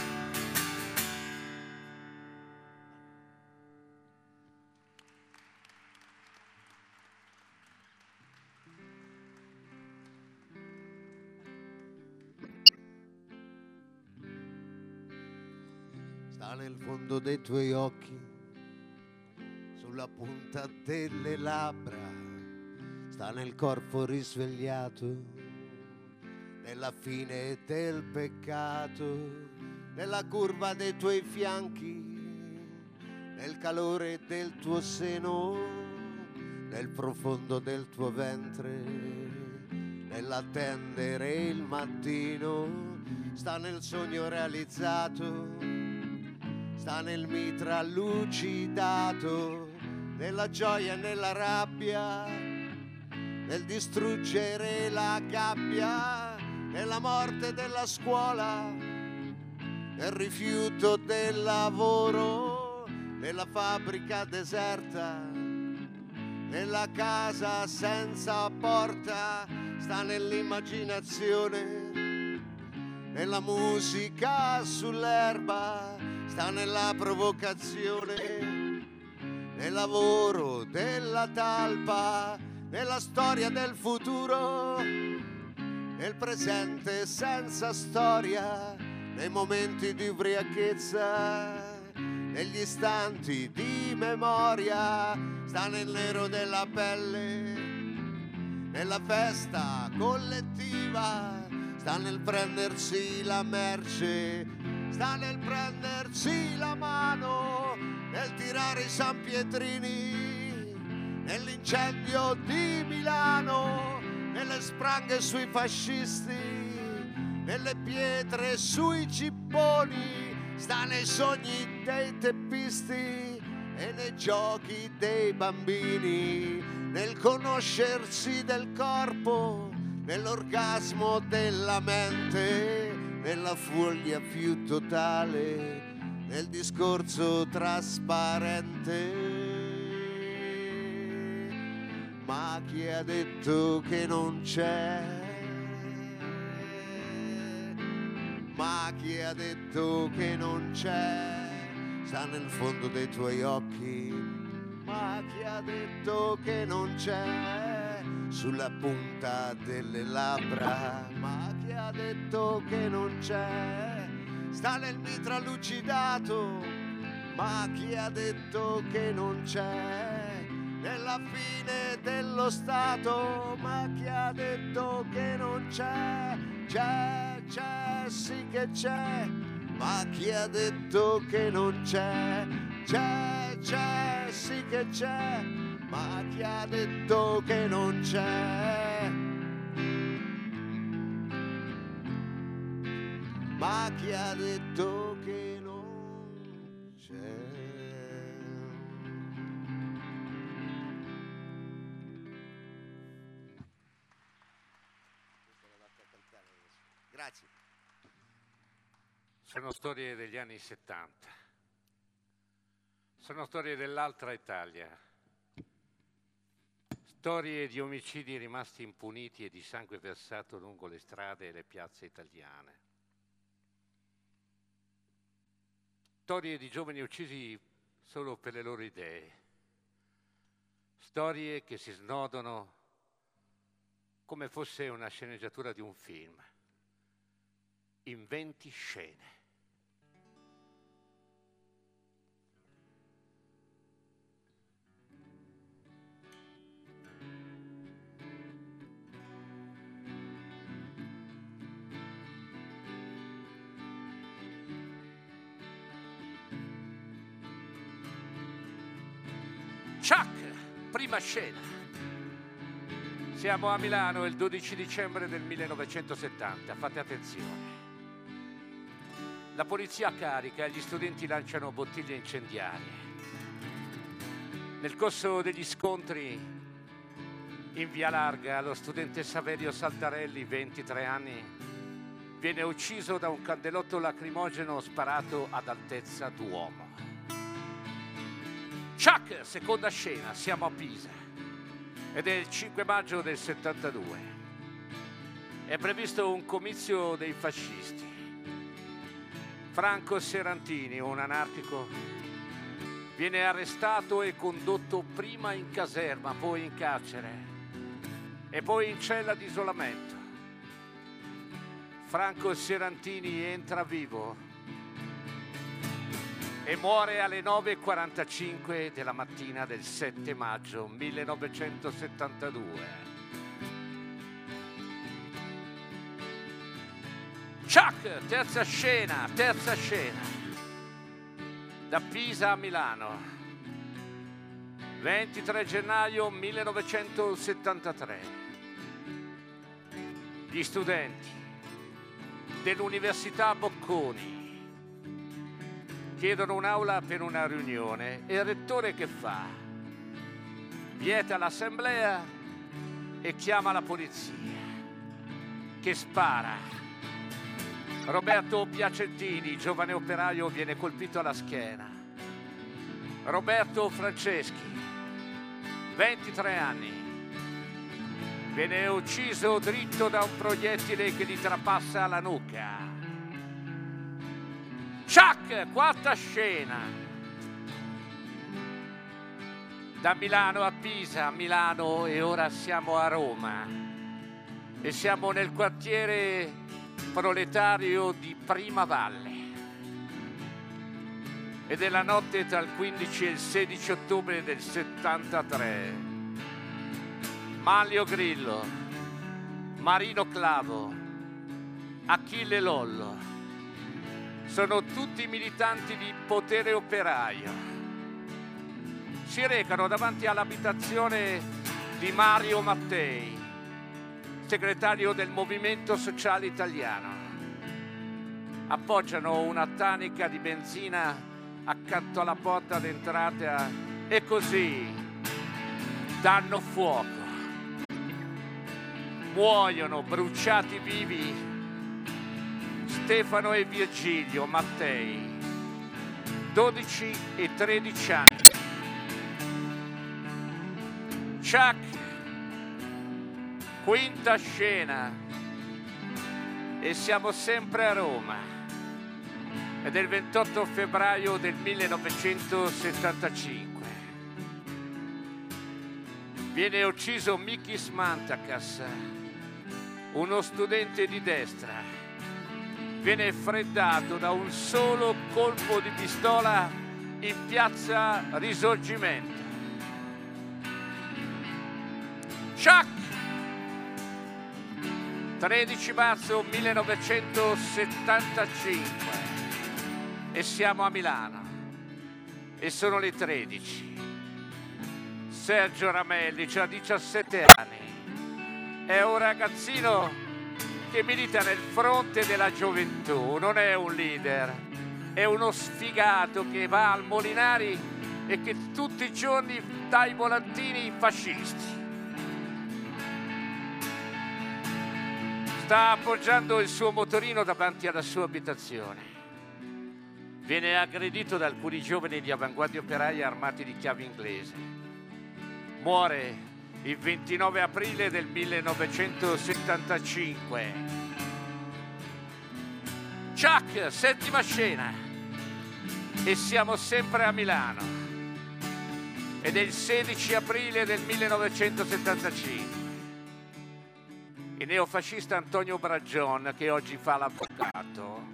S2: Sta nel fondo dei tuoi occhi, sulla punta delle labbra, sta nel corpo risvegliato, nella fine del peccato, nella curva dei tuoi fianchi, nel calore del tuo seno, nel profondo del tuo ventre, nell'attendere il mattino, sta nel sogno realizzato, sta nel mitra lucidato, nella gioia e nella rabbia, nel distruggere la gabbia, nella morte della scuola, nel rifiuto del lavoro, nella fabbrica deserta, nella casa senza porta, sta nell'immaginazione, nella musica sull'erba, sta nella provocazione, nel lavoro della talpa, nella storia del futuro, nel presente senza storia, nei momenti di ubriachezza, negli istanti di memoria, sta nel nero della pelle, nella festa collettiva, sta nel prendersi la merce, sta nel prendersi la mano, nel tirare i San Pietrini, nell'incendio di Milano, nelle spranghe sui fascisti, nelle pietre sui cipponi, sta nei sogni dei teppisti e nei giochi dei bambini, nel conoscersi del corpo, nell'orgasmo della mente, nella foglia più totale, nel discorso trasparente. Ma chi ha detto che non c'è? Ma chi ha detto che non c'è? Sta nel fondo dei tuoi occhi. Ma chi ha detto che non c'è? Sulla punta delle labbra. Ma chi ha detto che non c'è? Sta nel mitra lucidato. Ma chi ha detto che non c'è? Nella fine dello Stato. Ma chi ha detto che non c'è? C'è, c'è, sì che c'è. Ma chi ha detto che non c'è? C'è, c'è, sì che c'è. Ma chi ha detto che non c'è? Ma chi ha detto che non c'è? Grazie.
S1: Sono storie degli anni settanta, sono storie dell'altra Italia, storie di omicidi rimasti impuniti e di sangue versato lungo le strade e le piazze italiane, storie di giovani uccisi solo per le loro idee, storie che si snodano come fosse una sceneggiatura di un film, in venti scene.
S4: Chuck, prima scena. Siamo a Milano il dodici dicembre del millenovecentosettanta, fate attenzione. La polizia carica e gli studenti lanciano bottiglie incendiarie. Nel corso degli scontri in via Larga, lo studente Saverio Saltarelli, ventitré anni, viene ucciso da un candelotto lacrimogeno sparato ad altezza d'uomo. Chuck, seconda scena, siamo a Pisa ed è il cinque maggio del settantadue. È previsto un comizio dei fascisti. Franco Serantini, un anarchico, viene arrestato e condotto prima in caserma, poi in carcere e poi in cella di isolamento. Franco Serantini entra vivo e muore alle nove e quarantacinque della mattina del sette maggio millenovecentosettantadue. Chuck, terza scena, terza scena. Da Pisa a Milano, ventitré gennaio millenovecentosettantatré. Gli studenti dell'Università Bocconi chiedono un'aula per una riunione e il rettore che fa? Vieta l'assemblea e chiama la polizia che spara. Roberto Piacentini, giovane operaio, viene colpito alla schiena. Roberto Franceschi, ventitré anni, viene ucciso dritto da un proiettile che gli trapassa la nuca. Chuck, quarta scena. Da Milano a Pisa, a Milano e ora siamo a Roma. E siamo nel quartiere proletario di Prima Valle. Ed è la notte tra il quindici e il sedici ottobre del settantatré. Manlio Grillo, Marino Clavo, Achille Lollo sono tutti militanti di Potere Operaio. Si recano davanti all'abitazione di Mario Mattei, segretario del Movimento Sociale Italiano. Appoggiano una tanica di benzina accanto alla porta d'entrata e così danno fuoco. Muoiono bruciati vivi Stefano e Virgilio Mattei, dodici e tredici anni. Chuck, quinta scena, e siamo sempre a Roma. Ed è il ventotto febbraio del millenovecentosettantacinque. Viene ucciso Mikis Mantakas, uno studente di destra. Viene freddato da un solo colpo di pistola in piazza Risorgimento. Chuck! tredici marzo millenovecentosettantacinque. E siamo a Milano e sono le tredici. Sergio Ramelli ha diciassette anni, è un ragazzino che milita nel fronte della gioventù, non è un leader, è uno sfigato che va al Molinari e che tutti i giorni dà i volantini fascisti. Sta appoggiando il suo motorino davanti alla sua abitazione. Viene aggredito da alcuni giovani di Avanguardia Operaia armati di chiave inglese. Muore il ventinove aprile del millenovecentosettantacinque. Chuck, settima scena. E siamo sempre a Milano. Ed è il sedici aprile del millenovecentosettantacinque. Il neofascista Antonio Bragion, che oggi fa l'avvocato,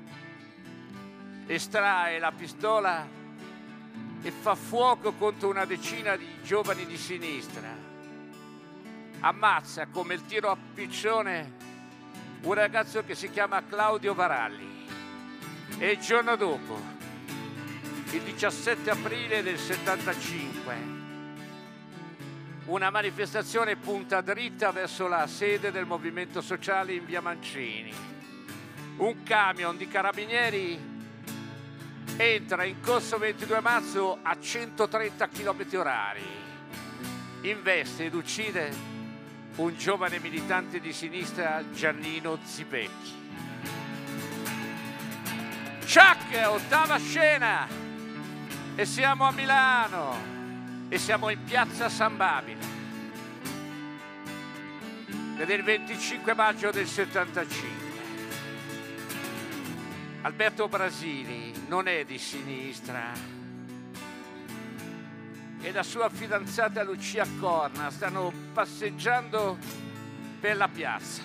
S4: estrae la pistola e fa fuoco contro una decina di giovani di sinistra. Ammazza come il tiro a piccione un ragazzo che si chiama Claudio Varalli. E il giorno dopo, il diciassette aprile del settantacinque, una manifestazione punta dritta verso la sede del Movimento Sociale in via Mancini. Un camion di carabinieri entra in corso ventidue marzo a centotrenta chilometri orari, investe ed uccide un giovane militante di sinistra, Giannino Zibecchi. Chuck, ottava scena, e siamo a Milano e siamo in piazza San Babile. Ed è il venticinque maggio del settantacinque. Alberto Brasili non è di sinistra e la sua fidanzata Lucia Corna stanno passeggiando per la piazza.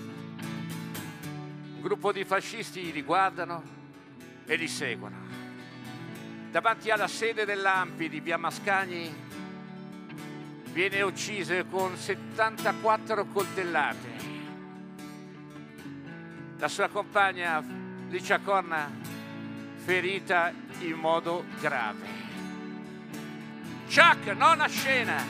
S4: Un gruppo di fascisti li guardano e li seguono. Davanti alla sede dell'A M P I di via Mascagni viene ucciso con settantaquattro coltellate. La sua compagna Licia Corna ferita in modo grave. Chuck, nona scena,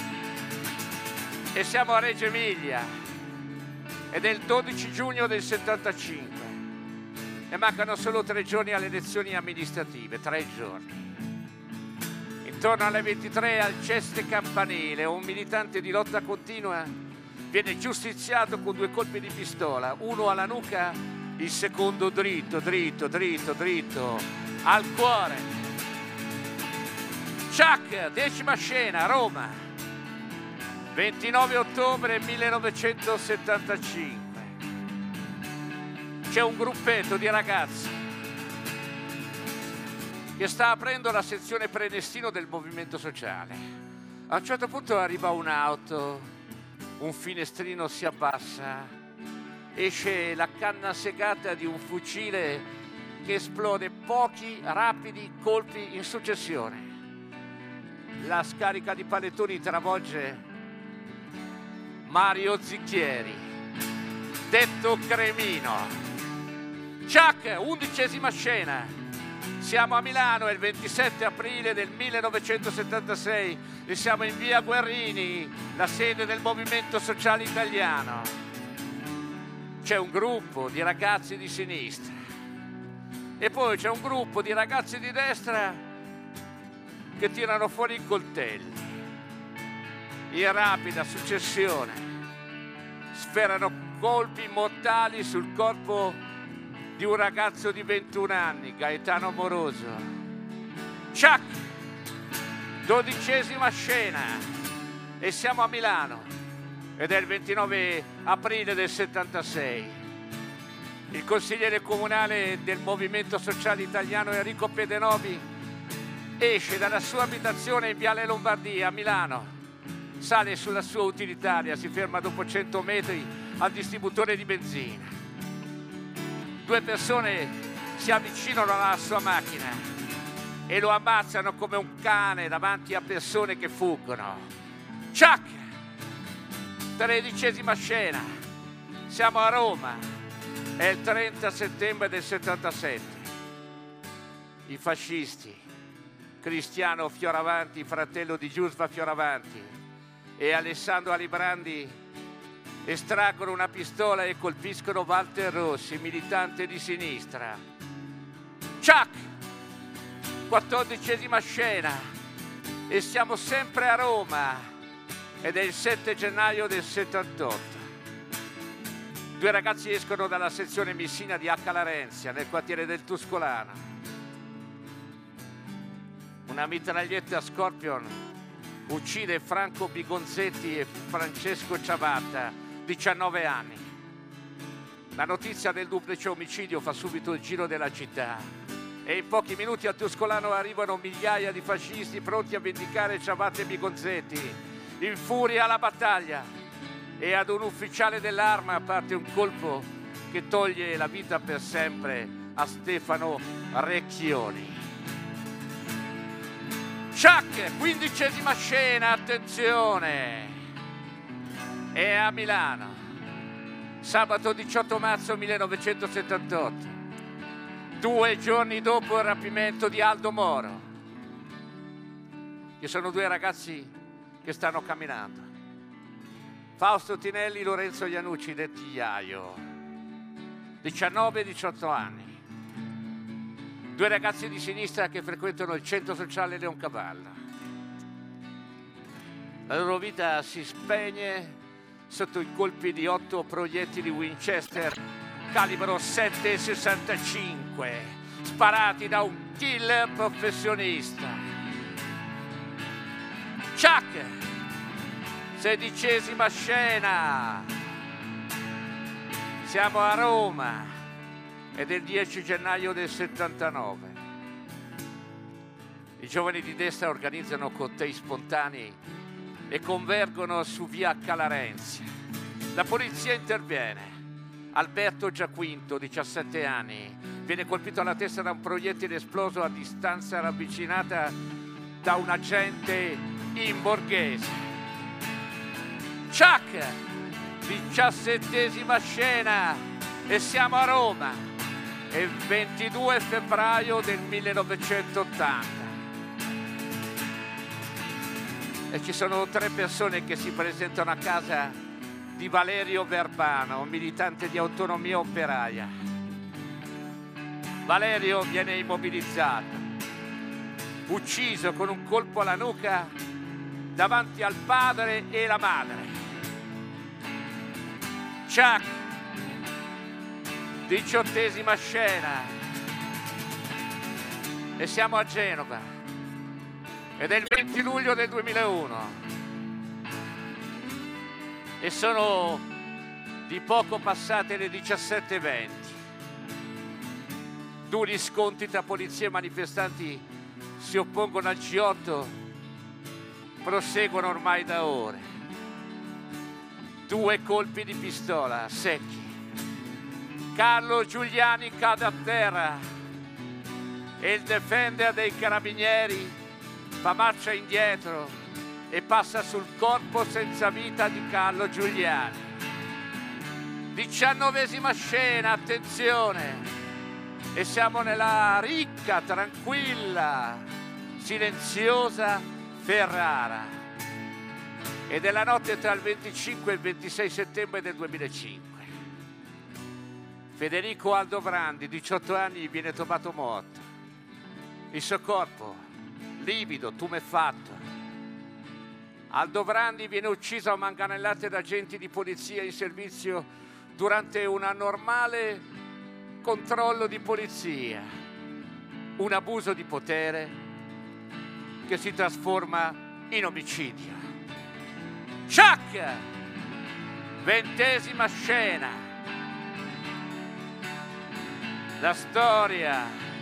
S4: e siamo a Reggio Emilia ed è il dodici giugno del settantacinque e mancano solo tre giorni alle elezioni amministrative, tre giorni. Intorno alle ventitré al Ceste Campanile un militante di lotta continua viene giustiziato con due colpi di pistola, uno alla nuca, il secondo dritto, dritto, dritto, dritto, al cuore. Chuck, decima scena, Roma, ventinove ottobre millenovecentosettantacinque. C'è un gruppetto di ragazzi che sta aprendo la sezione Prenestino del Movimento Sociale. A un certo punto arriva un'auto, un finestrino si abbassa esce la canna segata di un fucile che esplode pochi rapidi colpi in successione. La scarica di pallettoni travolge Mario Zicchieri, detto Cremino. Ciak, undicesima scena. Siamo a Milano, è il ventisette aprile del millenovecentosettantasei e siamo in via Guerrini, la sede del Movimento Sociale Italiano. C'è un gruppo di ragazzi di sinistra e poi c'è un gruppo di ragazzi di destra che tirano fuori i coltelli. In rapida successione sferrano colpi mortali sul corpo di un ragazzo di ventuno anni, Gaetano Moroso. Ciak, dodicesima scena e siamo a Milano ed è il ventinove aprile del settantasei. Il consigliere comunale del Movimento Sociale Italiano Enrico Pedenovi esce dalla sua abitazione in Viale Lombardia a Milano, sale sulla sua utilitaria, si ferma dopo cento metri al distributore di benzina. Due persone si avvicinano alla sua macchina e lo ammazzano come un cane davanti a persone che fuggono. Ciak! Tredicesima scena. Siamo a Roma. È il trenta settembre del settantasette. I fascisti, Cristiano Fioravanti, fratello di Giusva Fioravanti, e Alessandro Alibrandi estraggono una pistola e colpiscono Walter Rossi, militante di sinistra. Ciak! Quattordicesima scena e siamo sempre a Roma ed è il sette gennaio del settantotto. Due ragazzi escono dalla sezione Messina di Acca Larenzia, nel quartiere del Tuscolano. Una mitraglietta Scorpion uccide Franco Bigonzetti e Francesco Ciabatta, diciannove anni. La notizia del duplice omicidio fa subito il giro della città e in pochi minuti al Tuscolano arrivano migliaia di fascisti pronti a vendicare Ciabatta e Bigonzetti. In furia alla battaglia e ad un ufficiale dell'arma parte un colpo che toglie la vita per sempre a Stefano Recchioni. Ciak, quindicesima scena, attenzione! È a Milano, sabato diciotto marzo millenovecentosettantotto, due giorni dopo il rapimento di Aldo Moro. Ci sono due ragazzi che stanno camminando. Fausto Tinelli, Lorenzo Iannucci, detti Iaio, diciannove e diciotto anni. Due ragazzi di sinistra che frequentano il centro sociale Leoncavallo. La loro vita si spegne sotto i colpi di otto proiettili Winchester calibro sette virgola sessantacinque sparati da un killer professionista. Ciak! Sedicesima scena. Siamo a Roma ed è il dieci gennaio del settantanove. I giovani di destra organizzano cortei spontanei e convergono su via Calarenzia. La polizia interviene. Alberto Giaquinto, diciassette anni, viene colpito alla testa da un proiettile esploso a distanza ravvicinata da un agente in borghese. Ciak! Diciassettesima scena e siamo a Roma. È il ventidue febbraio del millenovecentottanta. E ci sono tre persone che si presentano a casa di Valerio Verbano, un militante di Autonomia Operaia. Valerio viene immobilizzato, ucciso con un colpo alla nuca davanti al padre e la madre. Ciak! Diciottesima scena e siamo a Genova. Ed è il venti luglio del duemilauno e sono di poco passate le diciassette e venti. Duri scontri tra polizia e manifestanti si oppongono al G otto, proseguono ormai da ore. Due colpi di pistola secchi Carlo Giuliani cade a terra e il defender dei carabinieri fa marcia indietro e passa sul corpo senza vita di Carlo Giuliani. Diciannovesima scena, attenzione, e siamo nella ricca, tranquilla, silenziosa Ferrara. Ed è la notte tra il venticinque e il ventisei settembre del duemilacinque. Federico Aldovrandi, diciotto anni, viene trovato morto. Il suo corpo, livido, tumefatto. Aldovrandi viene ucciso a manganellate da agenti di polizia in servizio durante un normale controllo di polizia. Un abuso di potere che si trasforma in omicidio. Ciac! Ventesima scena. La storia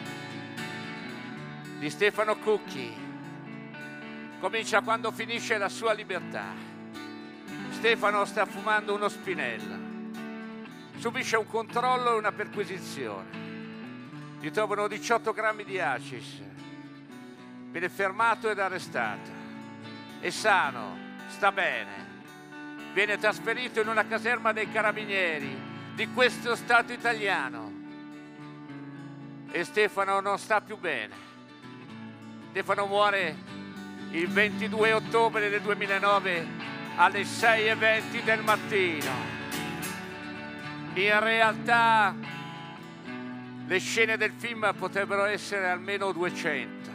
S4: di Stefano Cucchi comincia quando finisce la sua libertà. Stefano sta fumando uno spinello. Subisce un controllo e una perquisizione. Gli trovano diciotto grammi di hashish. Viene fermato ed arrestato. È sano, sta bene. Viene trasferito in una caserma dei carabinieri di questo Stato italiano. E Stefano non sta più bene. Stefano muore il ventidue ottobre del duemilanove alle sei e venti del mattino. In realtà le scene del film potrebbero essere almeno duecento.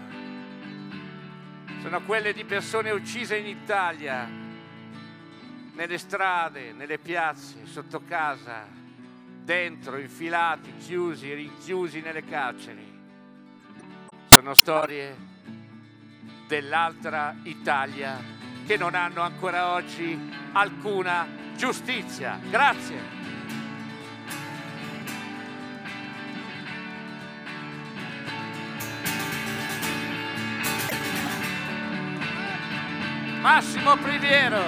S4: Sono quelle di persone uccise in Italia, nelle strade, nelle piazze, sotto casa, dentro, infilati, chiusi, rinchiusi nelle carceri. Sono storie dell'altra Italia che non hanno ancora oggi alcuna giustizia. Grazie. Massimo Priviero,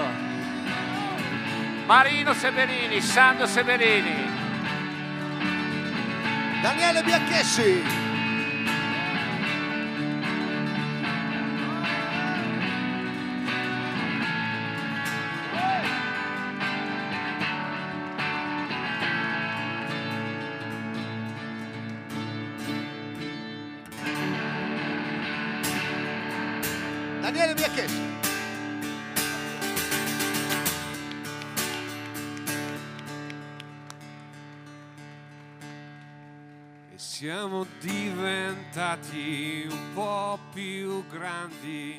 S4: Marino Severini, Sandro Severini,
S2: Daniele Bianchessi. Daniele Bianchessi.
S3: Siamo diventati un po' più grandi,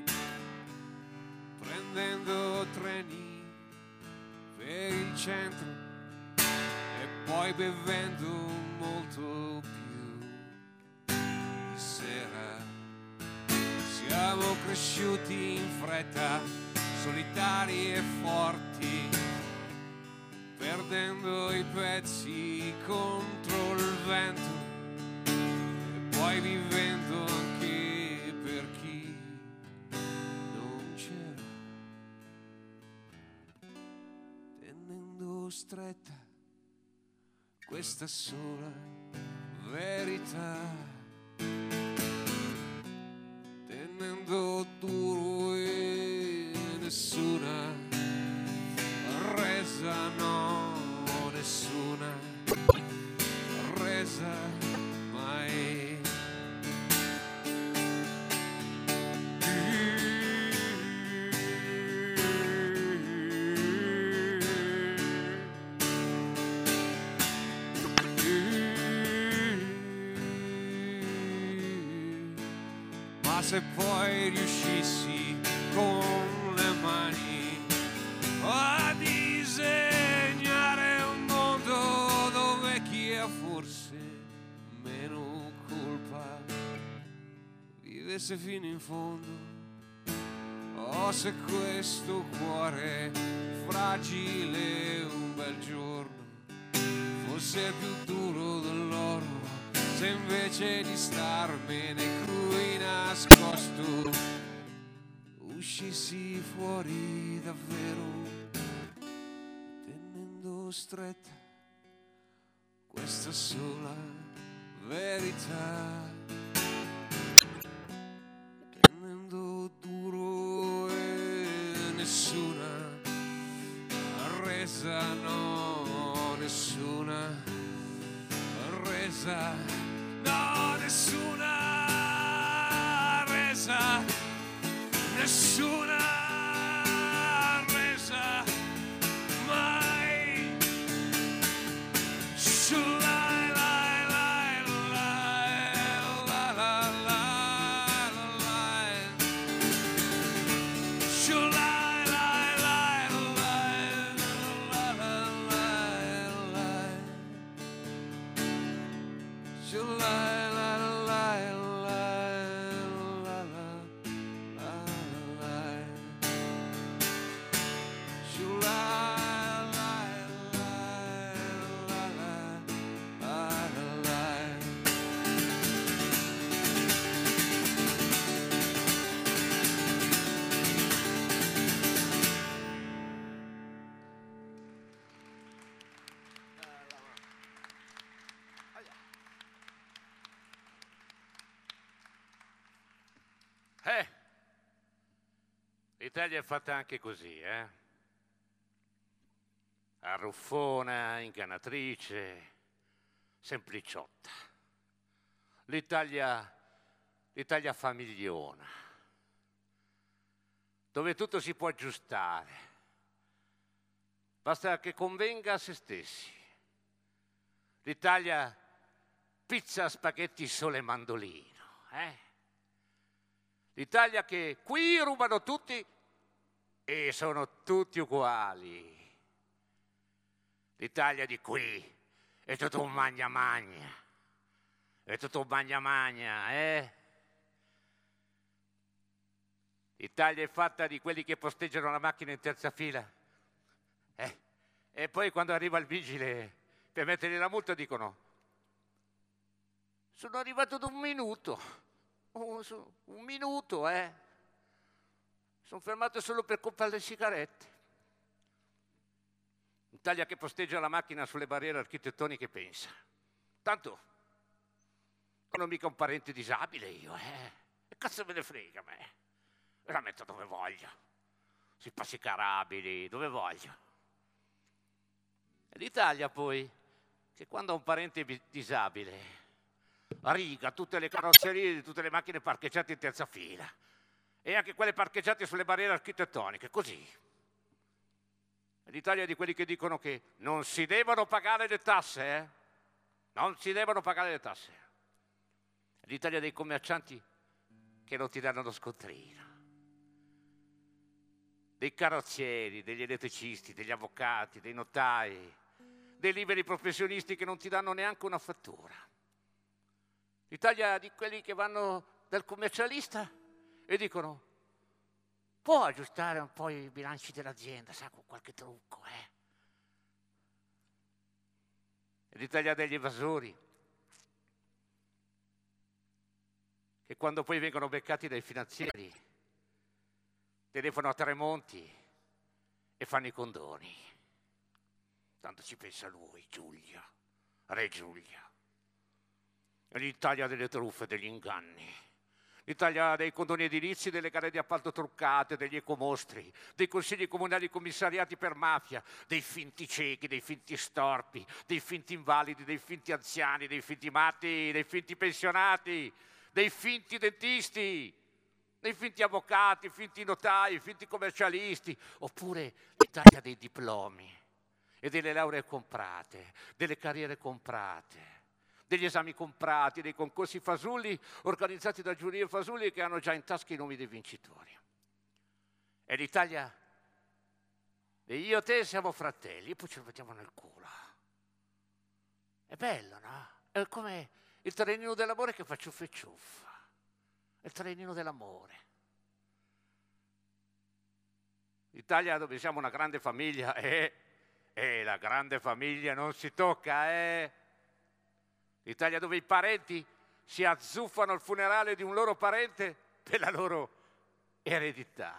S3: prendendo treni per il centro e poi bevendo molto più di sera. Siamo cresciuti in fretta, solitari e forti, perdendo i pezzi contro il vento. Poi vivendo anche per chi non c'era, tenendo stretta questa sola verità, tenendo duro e nessuna resa, no, nessuna resa mai. Se poi riuscissi con le mani a disegnare un mondo dove chi ha forse meno colpa vivesse fino in fondo, o se questo cuore fragile un bel giorno fosse più duro dell'oro, se invece di starmene qui nascosto uscissi fuori davvero, tenendo stretta questa sola verità. Tenendo duro e nessuna resa, no, nessuna resa, no, nessuna resa, nessuna resa mai. Shulai, lai, lai, lai, la, la, la, la, lai. Shulai, lai, lai, lai, la, la, lai, lai. Shulai, lai, lai, lai, la, la, lai. Shulai, lai, lai, la, la, lai.
S4: Eh, l'Italia è fatta anche così, eh? Arruffona, ingannatrice, sempliciotta. L'Italia, l'Italia famigliona, dove tutto si può aggiustare. Basta che convenga a se stessi. L'Italia pizza, spaghetti, sole e mandolino, eh? L'Italia che qui rubano tutti e sono tutti uguali. L'Italia di qui è tutto un magna magna, è tutto un magna magna, eh? L'Italia è fatta di quelli che posteggiano la macchina in terza fila, eh? E poi quando arriva il vigile per mettergli la multa dicono: sono arrivato da un minuto. Oh, so- un minuto, eh? Sono fermato solo per comprare le sigarette. L'Italia che posteggia la macchina sulle barriere architettoniche pensa: tanto non ho mica un parente disabile io, eh? Che cazzo me ne frega a me? Me la metto dove voglio, sui passi carabili, dove voglio. E l'Italia poi, che quando ha un parente bi- disabile riga tutte le carrozzerie di tutte le macchine parcheggiate in terza fila e anche quelle parcheggiate sulle barriere architettoniche, così. È l'Italia di quelli che dicono che non si devono pagare le tasse, eh? Non si devono pagare le tasse. È l'Italia dei commercianti che non ti danno lo scontrino, dei carrozzieri, degli elettricisti, degli avvocati, dei notai, dei liberi professionisti che non ti danno neanche una fattura. L'Italia di quelli che vanno dal commercialista e dicono: può aggiustare un po' i bilanci dell'azienda, sa, con qualche trucco, eh? È l'Italia degli evasori, che quando poi vengono beccati dai finanzieri telefonano a Tremonti e fanno i condoni. Tanto ci pensa lui, Giulia, Re Giulia. È l'Italia delle truffe, degli inganni. L'Italia dei condoni edilizi, delle gare di appalto truccate, degli ecomostri, dei consigli comunali commissariati per mafia, dei finti ciechi, dei finti storpi, dei finti invalidi, dei finti anziani, dei finti matti, dei finti pensionati, dei finti dentisti, dei finti avvocati, finti notai, finti commercialisti, oppure l'Italia dei diplomi e delle lauree comprate, delle carriere comprate, degli esami comprati, dei concorsi fasulli organizzati da giurie fasulli che hanno già in tasca i nomi dei vincitori. È l'Italia e io e te siamo fratelli e poi ci mettiamo nel culo. È bello, no? È come il trenino dell'amore che fa ciuffa e ciuffa. È il trenino dell'amore. L'Italia dove siamo una grande famiglia e, e la grande famiglia non si tocca, eh? L'Italia dove i parenti si azzuffano al funerale di un loro parente per la loro eredità.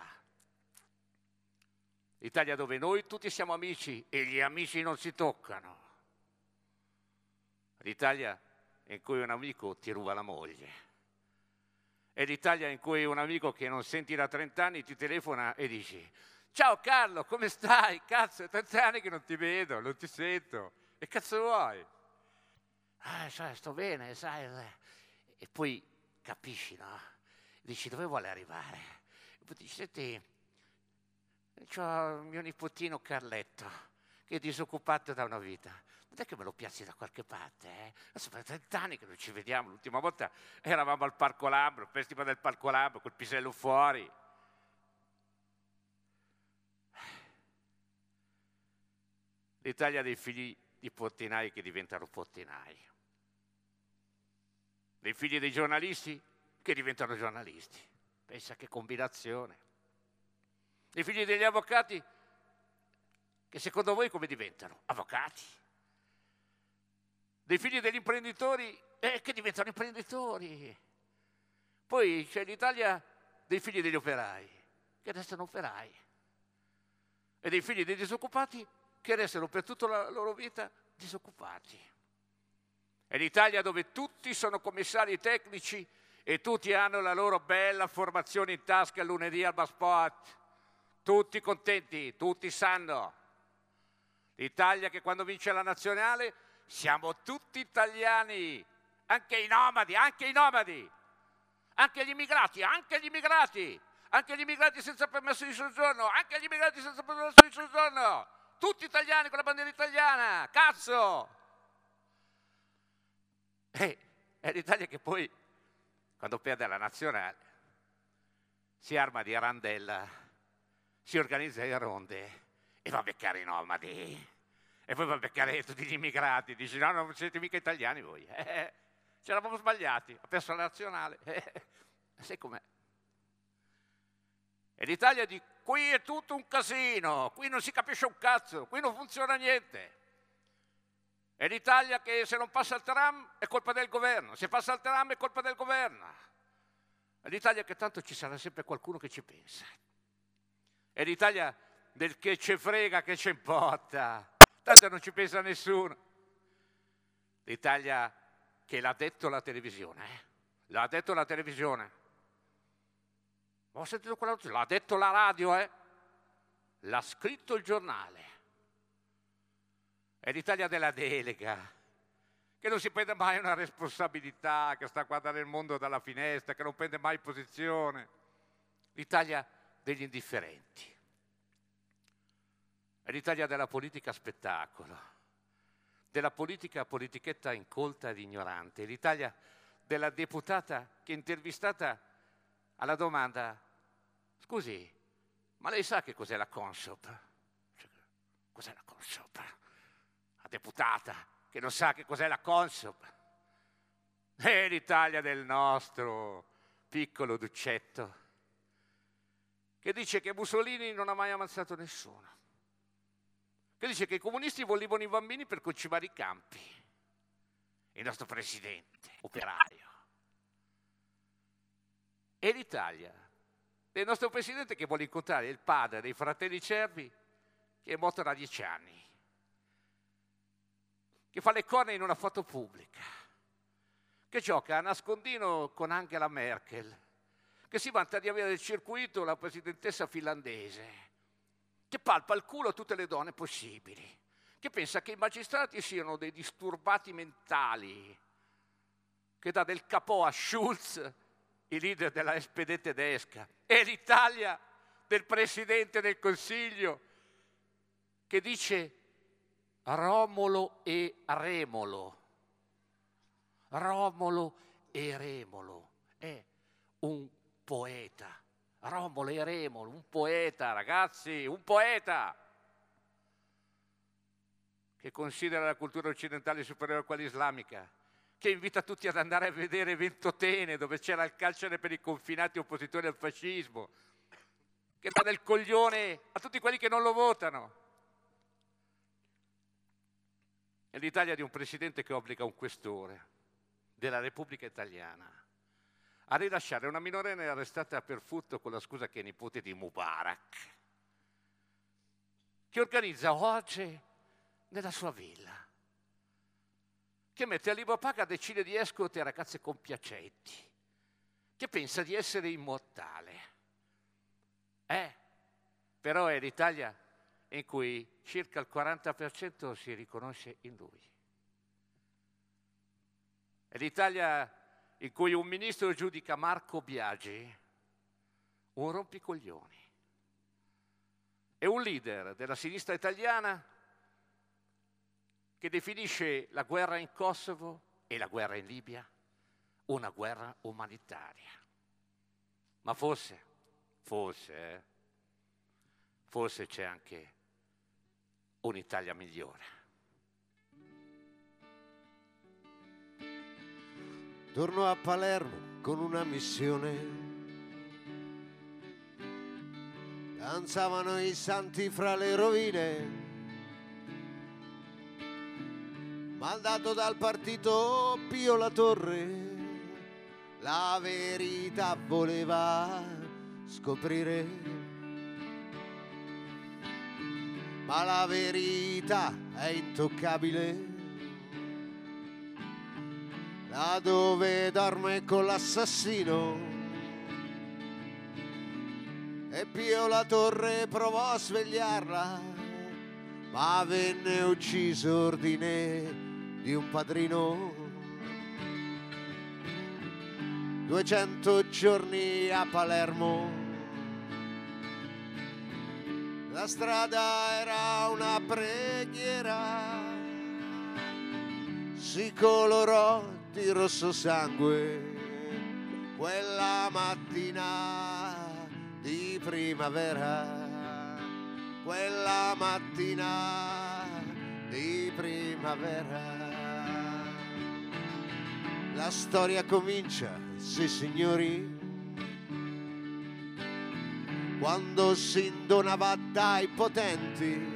S4: L'Italia dove noi tutti siamo amici e gli amici non si toccano. l'Italia in cui un amico ti ruba la moglie, è l'Italia in cui un amico che non senti da trent'anni ti telefona e dici: ciao Carlo, come stai? Cazzo, è trent'anni che non ti vedo, non ti sento. E cazzo vuoi? Ah, sai, sto bene, sai. E poi capisci, no? Dici: dove vuole arrivare? E poi dici: senti, c'ho mio nipotino Carletto, che è disoccupato da una vita. Non è che me lo piazzi da qualche parte, eh? Adesso per trent'anni che non ci vediamo. L'ultima volta eravamo al Parco Lambro, al Festival del Parco Lambro, col pisello fuori. L'Italia dei figli di portinai che diventano portinai, dei figli dei giornalisti che diventano giornalisti. Pensa che combinazione. Dei figli degli avvocati che secondo voi come diventano? Avvocati. Dei figli degli imprenditori eh, che diventano imprenditori. Poi c'è l'Italia dei figli degli operai che restano operai e dei figli dei disoccupati che restano per tutta la loro vita disoccupati. È l'Italia dove tutti sono commissari tecnici e tutti hanno la loro bella formazione in tasca il lunedì al Basport. Tutti contenti, tutti sanno. L'Italia che quando vince la nazionale siamo tutti italiani, anche i nomadi, anche i nomadi, anche gli immigrati, anche gli immigrati, anche gli immigrati senza permesso di soggiorno, anche gli immigrati senza permesso di soggiorno. Tutti italiani con la bandiera italiana, cazzo! E è l'Italia che poi, quando perde la nazionale, si arma di arandella, si organizza in ronde e va a beccare i nomadi. E poi va a beccare tutti gli immigrati. Dice: no, non siete mica italiani voi. Eh, ce l'avamo sbagliati, ha perso la nazionale. Eh, sai com'è? E l'Italia di qui è tutto un casino, qui non si capisce un cazzo, qui non funziona niente. È l'Italia che se non passa il tram è colpa del governo, se passa il tram è colpa del governo. È l'Italia che tanto ci sarà sempre qualcuno che ci pensa. È l'Italia del che ce frega, che ce importa, tanto non ci pensa nessuno. L'Italia che l'ha detto la televisione, eh? L'ha detto la televisione. Ho sentito quella notizia, l'ha detto la radio, eh? L'ha scritto il giornale. È l'Italia della delega, che non si prende mai una responsabilità, che sta a guardare il mondo dalla finestra, che non prende mai posizione. L'Italia degli indifferenti. È l'Italia della politica spettacolo, della politica politichetta incolta ed ignorante. È l'Italia della deputata che intervistata alla domanda: scusi, ma lei sa che cos'è la Consob? Cos'è la Consob? La deputata che non sa che cos'è la Consob. È l'Italia del nostro piccolo Duccetto, che dice che Mussolini non ha mai ammazzato nessuno, che dice che i comunisti volevano i bambini per concimare i campi. Il nostro presidente, operaio. E l'Italia del nostro presidente che vuole incontrare il padre dei fratelli Cervi, che è morto da dieci anni, che fa le corna in una foto pubblica, che gioca a nascondino con Angela Merkel, che si vanta di avere il circuito la presidentessa finlandese, che palpa il culo a tutte le donne possibili, che pensa che i magistrati siano dei disturbati mentali, che dà del capò a Schulz, il leader della S P D tedesca. È l'Italia del Presidente del Consiglio che dice Romolo e Remolo. Romolo e Remolo. È un poeta. Romolo e Remolo, un poeta, ragazzi, un poeta che considera la cultura occidentale superiore a quella islamica, che invita tutti ad andare a vedere Ventotene, dove c'era il carcere per i confinati oppositori al fascismo, che dà del coglione a tutti quelli che non lo votano. È l'Italia di un presidente che obbliga un questore della Repubblica Italiana a rilasciare una minorenne arrestata per furto con la scusa che è nipote di Mubarak, che organizza orge nella sua villa, che mette a libro paga decine di escort e ragazze compiacenti, che pensa di essere immortale. Eh, però è l'Italia in cui circa il quaranta per cento si riconosce in lui. È l'Italia in cui un ministro giudica Marco Biagi un rompicoglioni. È un leader della sinistra italiana che definisce la guerra in Kosovo e la guerra in Libia una guerra umanitaria. Ma forse, forse, eh, forse c'è anche un'Italia migliore.
S2: Torno a Palermo con una missione. Danzavano i santi fra le rovine, mandato dal partito Pio La Torre. La verità voleva scoprire, ma la verità è intoccabile. Là dove dorme con l'assassino, e Pio La Torre provò a svegliarla, ma venne ucciso ordine di un padrino. Duecento giorni a Palermo, la strada era una preghiera, si colorò di rosso sangue quella mattina di primavera, quella mattina di primavera. La storia comincia, sì signori, quando si indonava dai potenti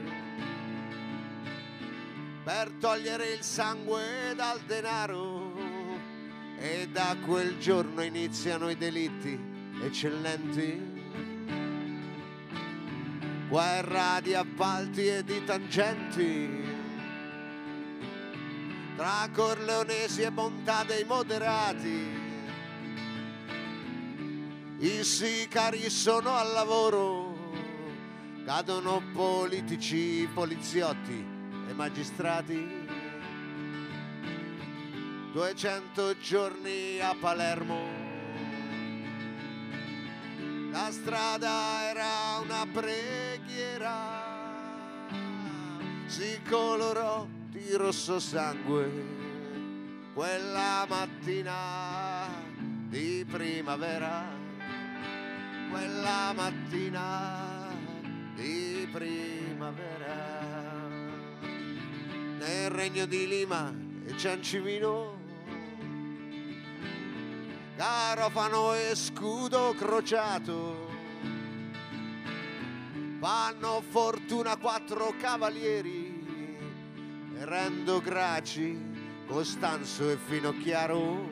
S2: per togliere il sangue dal denaro, e da quel giorno iniziano i delitti eccellenti. Guerra di appalti e di tangenti tra corleonesi e bontà dei moderati. I sicari sono al lavoro, cadono politici, poliziotti e magistrati. Duecento giorni a Palermo, la strada era una preghiera, si colorò di rosso sangue quella mattina di primavera, quella mattina di primavera. Nel regno di Lima e Ciancimino, Garofano e Scudo Crociato, fanno fortuna quattro cavalieri, Rendo Graci, Costanzo e Finocchiaro.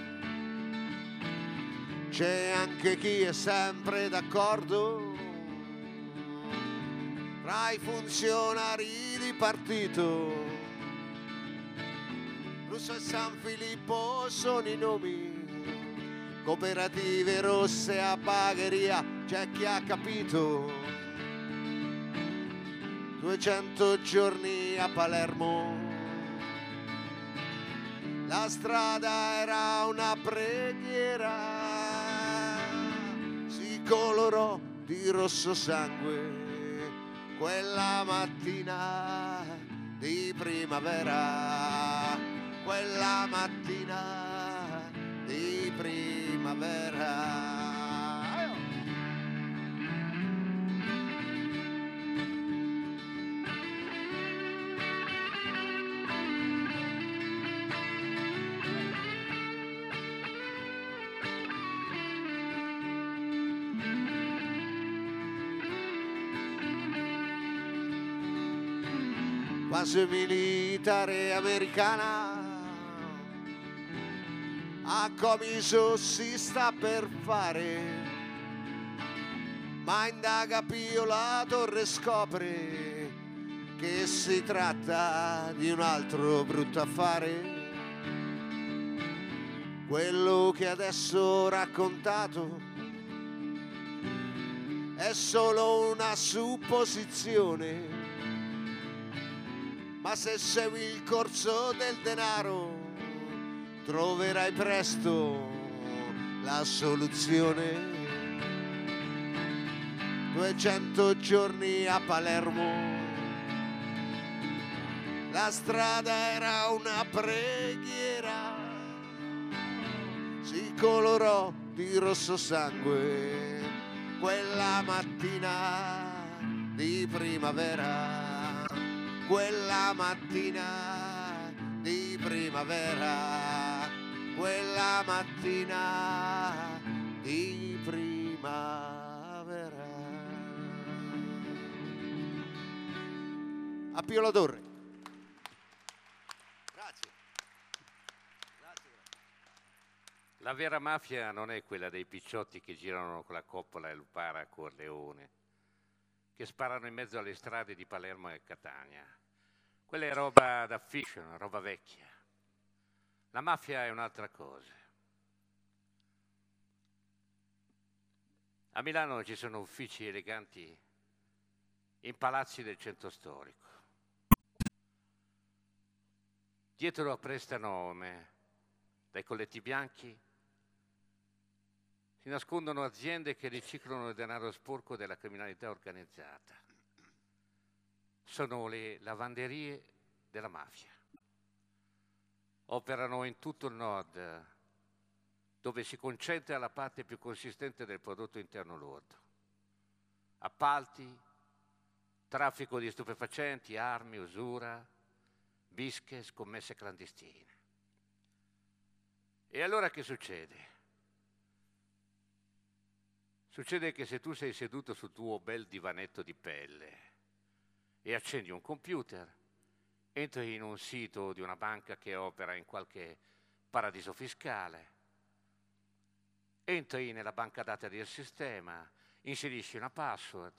S2: C'è anche chi è sempre d'accordo tra i funzionari di partito. Russo e San Filippo sono i nomi, cooperative rosse a Bagheria, c'è chi ha capito. Duecento giorni a Palermo, la strada era una preghiera, si colorò di rosso sangue quella mattina di primavera, quella mattina di primavera. Base militare americana, a Comiso si sta per fare, ma indaga Pio La Torre, scopre che si tratta di un altro brutto affare. quello che adesso ho raccontato è solo una supposizione, ma se segui il corso del denaro troverai presto la soluzione. duecento giorni a Palermo, la strada era una preghiera, si colorò di rosso sangue quella mattina di primavera, quella mattina di primavera, quella mattina di primavera. A Pio La Torre. Grazie. Grazie.
S4: La vera mafia non è quella dei picciotti che girano con la coppola e Lupara a Corleone, che sparano in mezzo alle strade di Palermo e Catania. Quella è roba da fiction, roba vecchia. La mafia è un'altra cosa. A Milano ci sono uffici eleganti in palazzi del centro storico. Dietro a prestanome, dai colletti bianchi, si nascondono aziende che riciclano il denaro sporco della criminalità organizzata. Sono le lavanderie della mafia. Operano in tutto il nord, dove si concentra la parte più consistente del prodotto interno lordo. Appalti, traffico di stupefacenti, armi, usura, bische, scommesse clandestine. E allora che succede? Succede che se tu sei seduto sul tuo bel divanetto di pelle e accendi un computer, entri in un sito di una banca che opera in qualche paradiso fiscale, entri nella banca dati del sistema, inserisci una password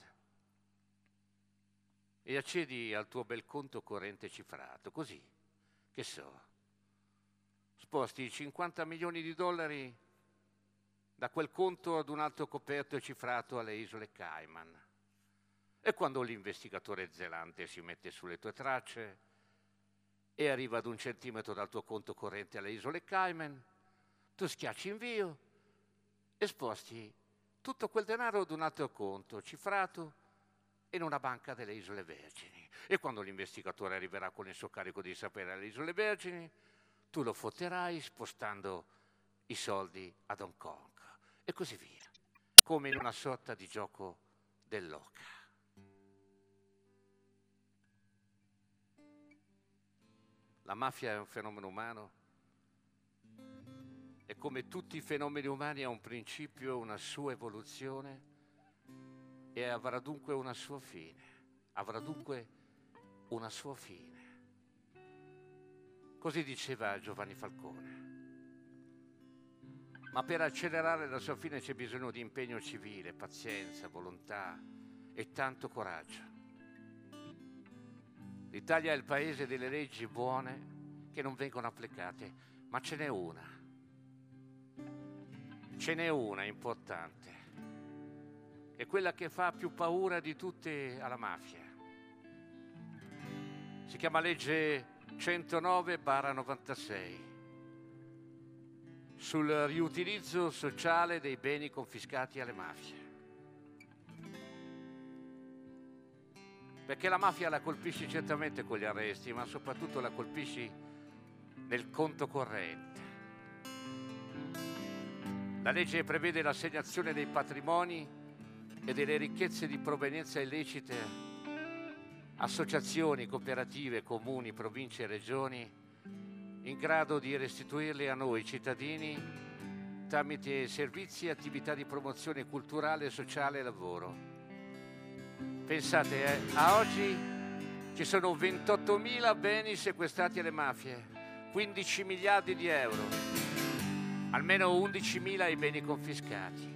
S4: e accedi al tuo bel conto corrente cifrato, così, che so, sposti cinquanta milioni di dollari da quel conto ad un altro coperto e cifrato alle isole Cayman. E quando l'investigatore zelante si mette sulle tue tracce e arriva ad un centimetro dal tuo conto corrente alle isole Cayman, tu schiacci invio e sposti tutto quel denaro ad un altro conto cifrato in una banca delle Isole Vergini. E quando l'investigatore arriverà con il suo carico di sapere alle Isole Vergini, tu lo fotterai spostando i soldi ad Hong Kong e così via, come in una sorta di gioco dell'oca. La mafia è un fenomeno umano e come tutti i fenomeni umani ha un principio, una sua evoluzione e avrà dunque una sua fine, avrà dunque una sua fine. Così diceva Giovanni Falcone. Ma per accelerare la sua fine c'è bisogno di impegno civile, pazienza, volontà e tanto coraggio. L'Italia è il paese delle leggi buone che non vengono applicate, ma ce n'è una. Ce n'è una importante. È quella che fa più paura di tutte alla mafia. Si chiama legge centonove novantasei sul riutilizzo sociale dei beni confiscati alle mafie. Perché la mafia la colpisci certamente con gli arresti, ma soprattutto la colpisci nel conto corrente. La legge prevede l'assegnazione dei patrimoni e delle ricchezze di provenienza illecite, associazioni, cooperative, comuni, province e regioni in grado di restituirle a noi cittadini tramite servizi e attività di promozione culturale, sociale e lavoro. Pensate, eh, a oggi ci sono ventottomila beni sequestrati alle mafie, quindici miliardi di euro, almeno undicimila i beni confiscati.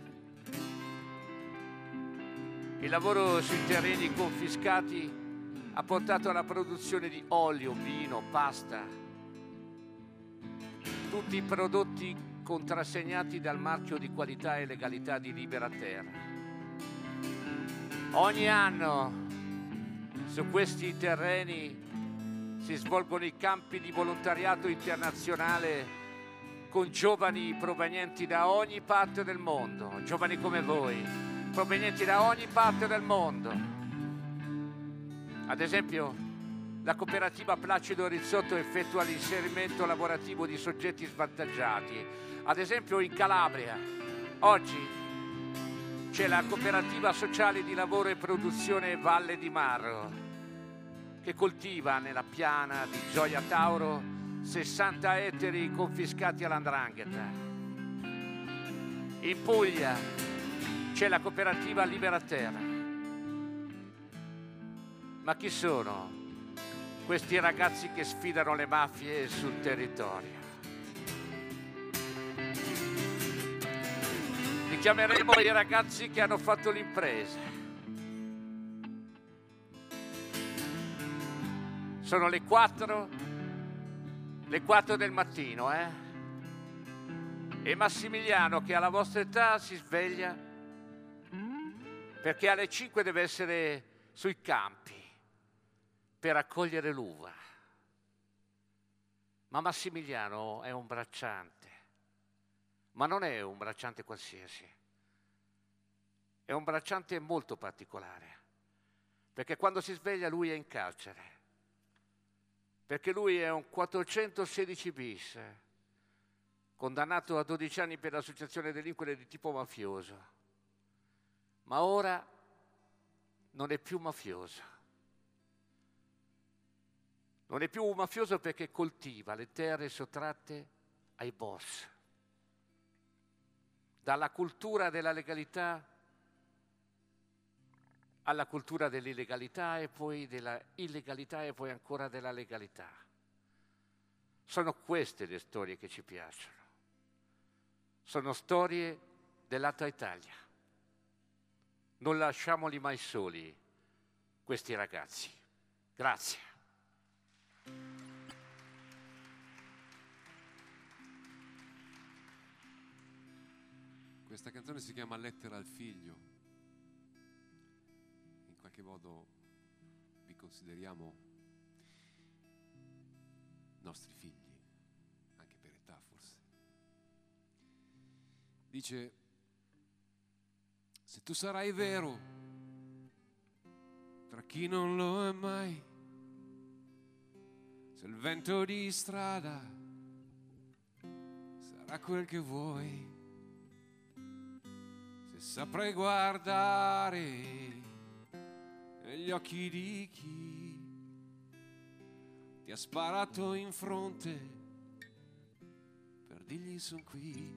S4: Il lavoro sui terreni confiscati ha portato alla produzione di olio, vino, pasta, tutti i prodotti contrassegnati dal marchio di qualità e legalità di Libera Terra. Ogni anno su questi terreni si svolgono i campi di volontariato internazionale con giovani provenienti da ogni parte del mondo, giovani come voi, provenienti da ogni parte del mondo. Ad esempio, la cooperativa Placido Rizzotto effettua l'inserimento lavorativo di soggetti svantaggiati. Ad esempio in Calabria, oggi c'è la cooperativa sociale di lavoro e produzione Valle di Marro, che coltiva nella piana di Gioia Tauro sessanta ettari confiscati all'Andrangheta. In Puglia c'è la cooperativa Libera Terra. Ma chi sono questi ragazzi che sfidano le mafie sul territorio? Li chiameremo i ragazzi che hanno fatto l'impresa. Sono le quattro Le quattro del mattino, eh? E Massimiliano, che alla vostra età si sveglia perché alle cinque deve essere sui campi per raccogliere l'uva. Ma Massimiliano è un bracciante, ma non è un bracciante qualsiasi. È un bracciante molto particolare, perché quando si sveglia lui è in carcere. Perché lui è un quattrocentosedici bis, condannato a dodici anni per associazione delinquere di tipo mafioso. Ma ora non è più mafioso. Non è più un mafioso perché coltiva le terre sottratte ai boss. Dalla cultura della legalità alla cultura dell'illegalità e poi della illegalità e poi ancora della legalità. Sono queste le storie che ci piacciono. Sono storie dell'Alta Italia. Non lasciamoli mai soli, questi ragazzi. Grazie.
S3: Questa canzone si chiama Lettera al figlio. In qualche modo vi consideriamo nostri figli, anche per età forse. Dice: se tu sarai vero tra chi non lo è mai, se il vento di strada sarà quel che vuoi, se saprai guardare negli occhi di chi ti ha sparato in fronte per dirgli son qui,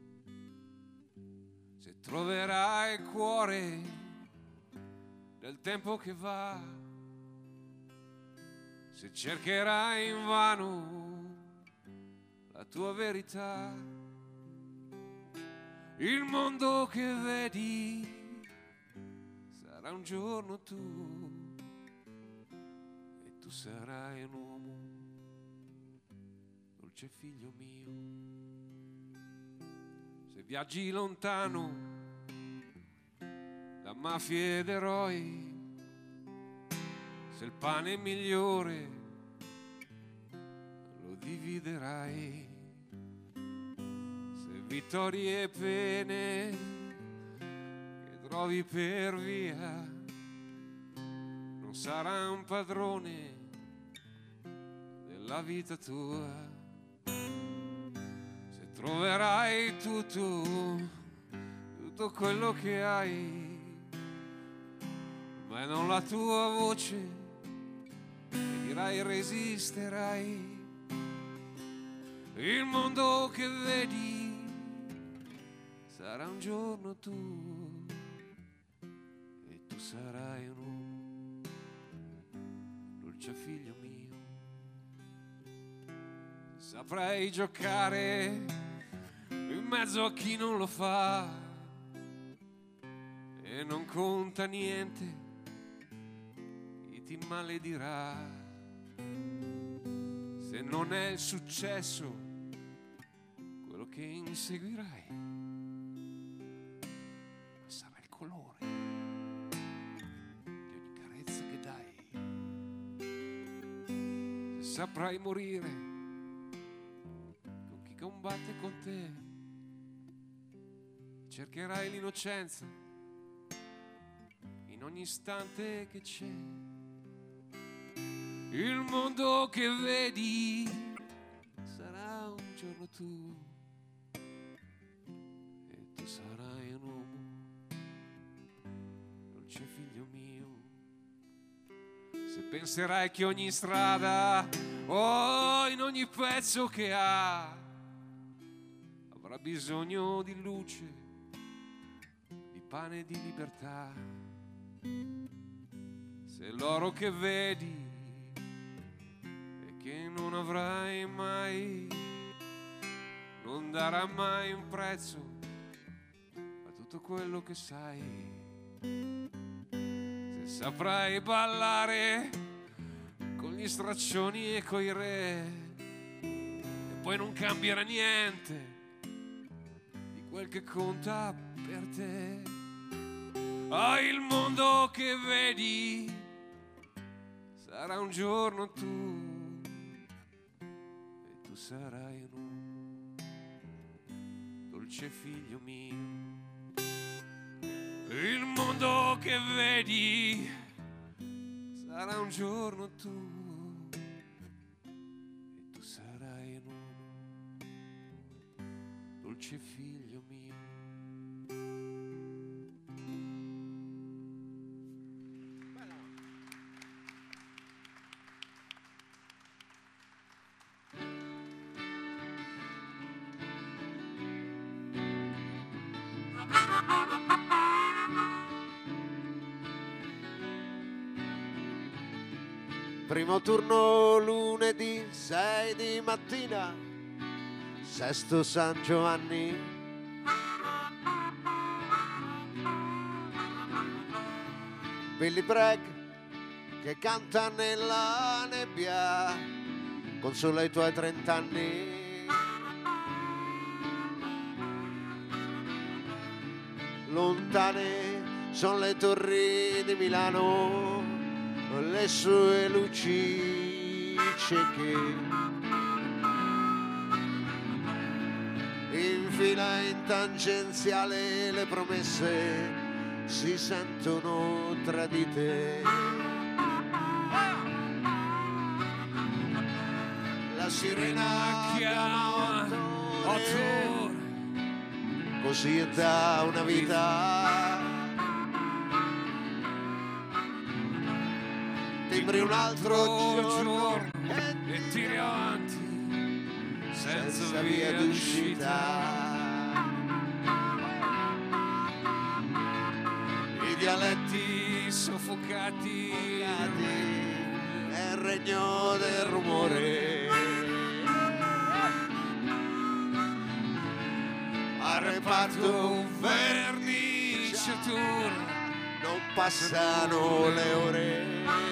S3: se troverai il cuore del tempo che va, se cercherai invano la tua verità, il mondo che vedi sarà un giorno tu, e tu sarai un uomo, dolce figlio mio. Se viaggi lontano da mafie ed eroi, se il pane è migliore lo dividerai, se vittorie e pene trovi per via, non sarà un padrone della vita tua. Se troverai tutto, tutto quello che hai, ma non la tua voce, e dirai resisterai. Il mondo che vedi sarà un giorno tu, sarai un uomo, dolce figlio mio. Saprai giocare in mezzo a chi non lo fa e non conta niente chi ti maledirà. Se non è il successo quello che che inseguirai, ma sarà il colore di ogni carezza che dai. Se saprai morire con chi combatte con te, cercherai l'innocenza in ogni istante che c'è. Il mondo che vedi sarà un giorno tu, e tu sarai un uomo, dolce figlio mio. Se penserai che ogni strada, oh, in ogni pezzo che ha, avrà bisogno di luce, di pane e di libertà, se l'oro che vedi che non avrai mai, non darà mai un prezzo a tutto quello che sai. Se saprai ballare con gli straccioni e coi re, e poi non cambierà niente di quel che conta per te. Ah, il mondo che vedi sarà un giorno tu, tu sarai un dolce figlio mio. Il mondo che vedi sarà un giorno tu, e tu sarai un dolce figlio mio.
S2: Primo turno lunedì sei di mattina, Sesto San Giovanni. Billy Bragg che canta nella nebbia con solo i tuoi trent'anni. Lontane sono le torri di Milano, le sue luci cieche, in fila in tangenziale le promesse si sentono tradite. La sirena chiama otto ore, così è da una vita. Timbri un altro giorno
S3: e tiri avanti senza,
S2: senza via d'uscita.
S3: I dialetti soffocati
S2: È il regno del rumore.
S3: al reparto verniciatura
S2: non passano le ore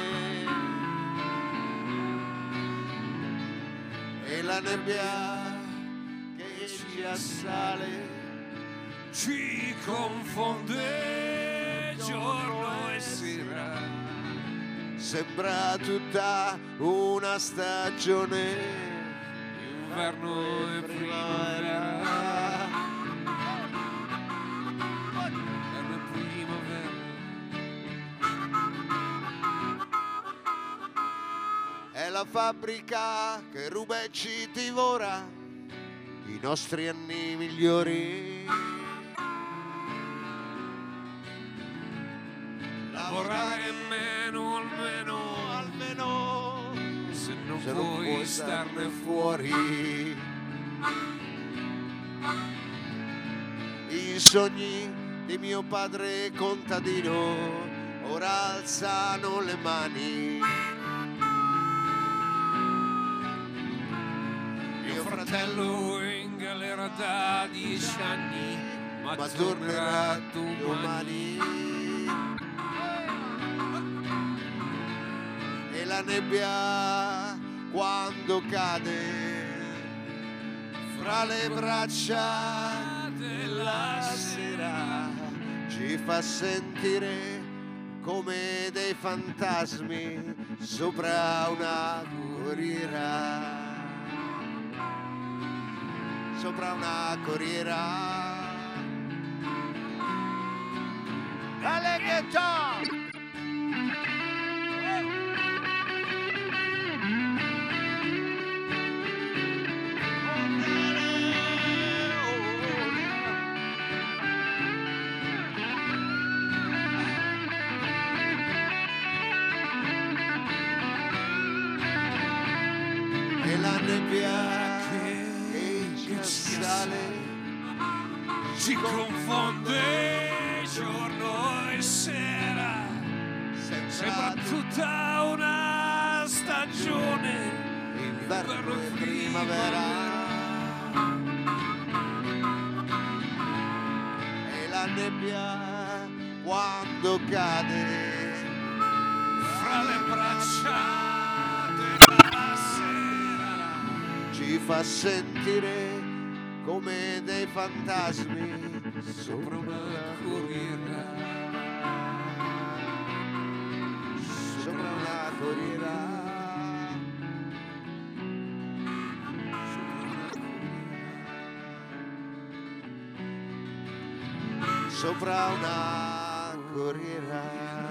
S2: e la nebbia che ci assale
S3: ci confonde giorno e sera.
S2: Sembra tutta una stagione,
S3: inverno e primavera. Inverno e primavera.
S2: È la fabbrica che ruba e ci divora i nostri anni migliori.
S3: Lavorare meno, almeno,
S2: almeno
S3: se non
S2: se non
S3: puoi
S2: puoi
S3: starne
S2: starne
S3: fuori.
S2: fuori. I sogni di mio padre contadino ora alzano le mani.
S3: Mio fratello è in galera da dieci anni, ma,
S2: ma
S3: tornerà
S2: tornerà
S3: domani.
S2: domani. E la nebbia quando cade fra le braccia della sera, ci fa sentire come dei fantasmi sopra una corriera, sopra una corriera. Alleghetto! E la nebbia che ci sale
S3: ci confonde giorno e sera, sembra tutta una stagione,
S2: inverno e primavera. E la nebbia quando cade
S3: fra le braccia della sera,
S2: ci fa sentire come dei fantasmi
S3: sopra una corriera,
S2: sopra una corriera, sopra una corriera.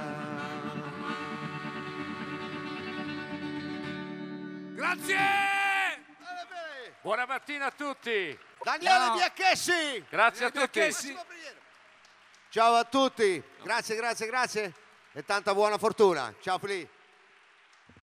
S3: Grazie!
S4: Buona mattina a tutti.
S2: Daniele
S3: No.
S2: Biacchessi!
S4: Grazie a tutti.
S3: Biacchessi.
S2: Ciao a tutti, grazie, grazie, grazie e tanta buona fortuna. Ciao Filippo.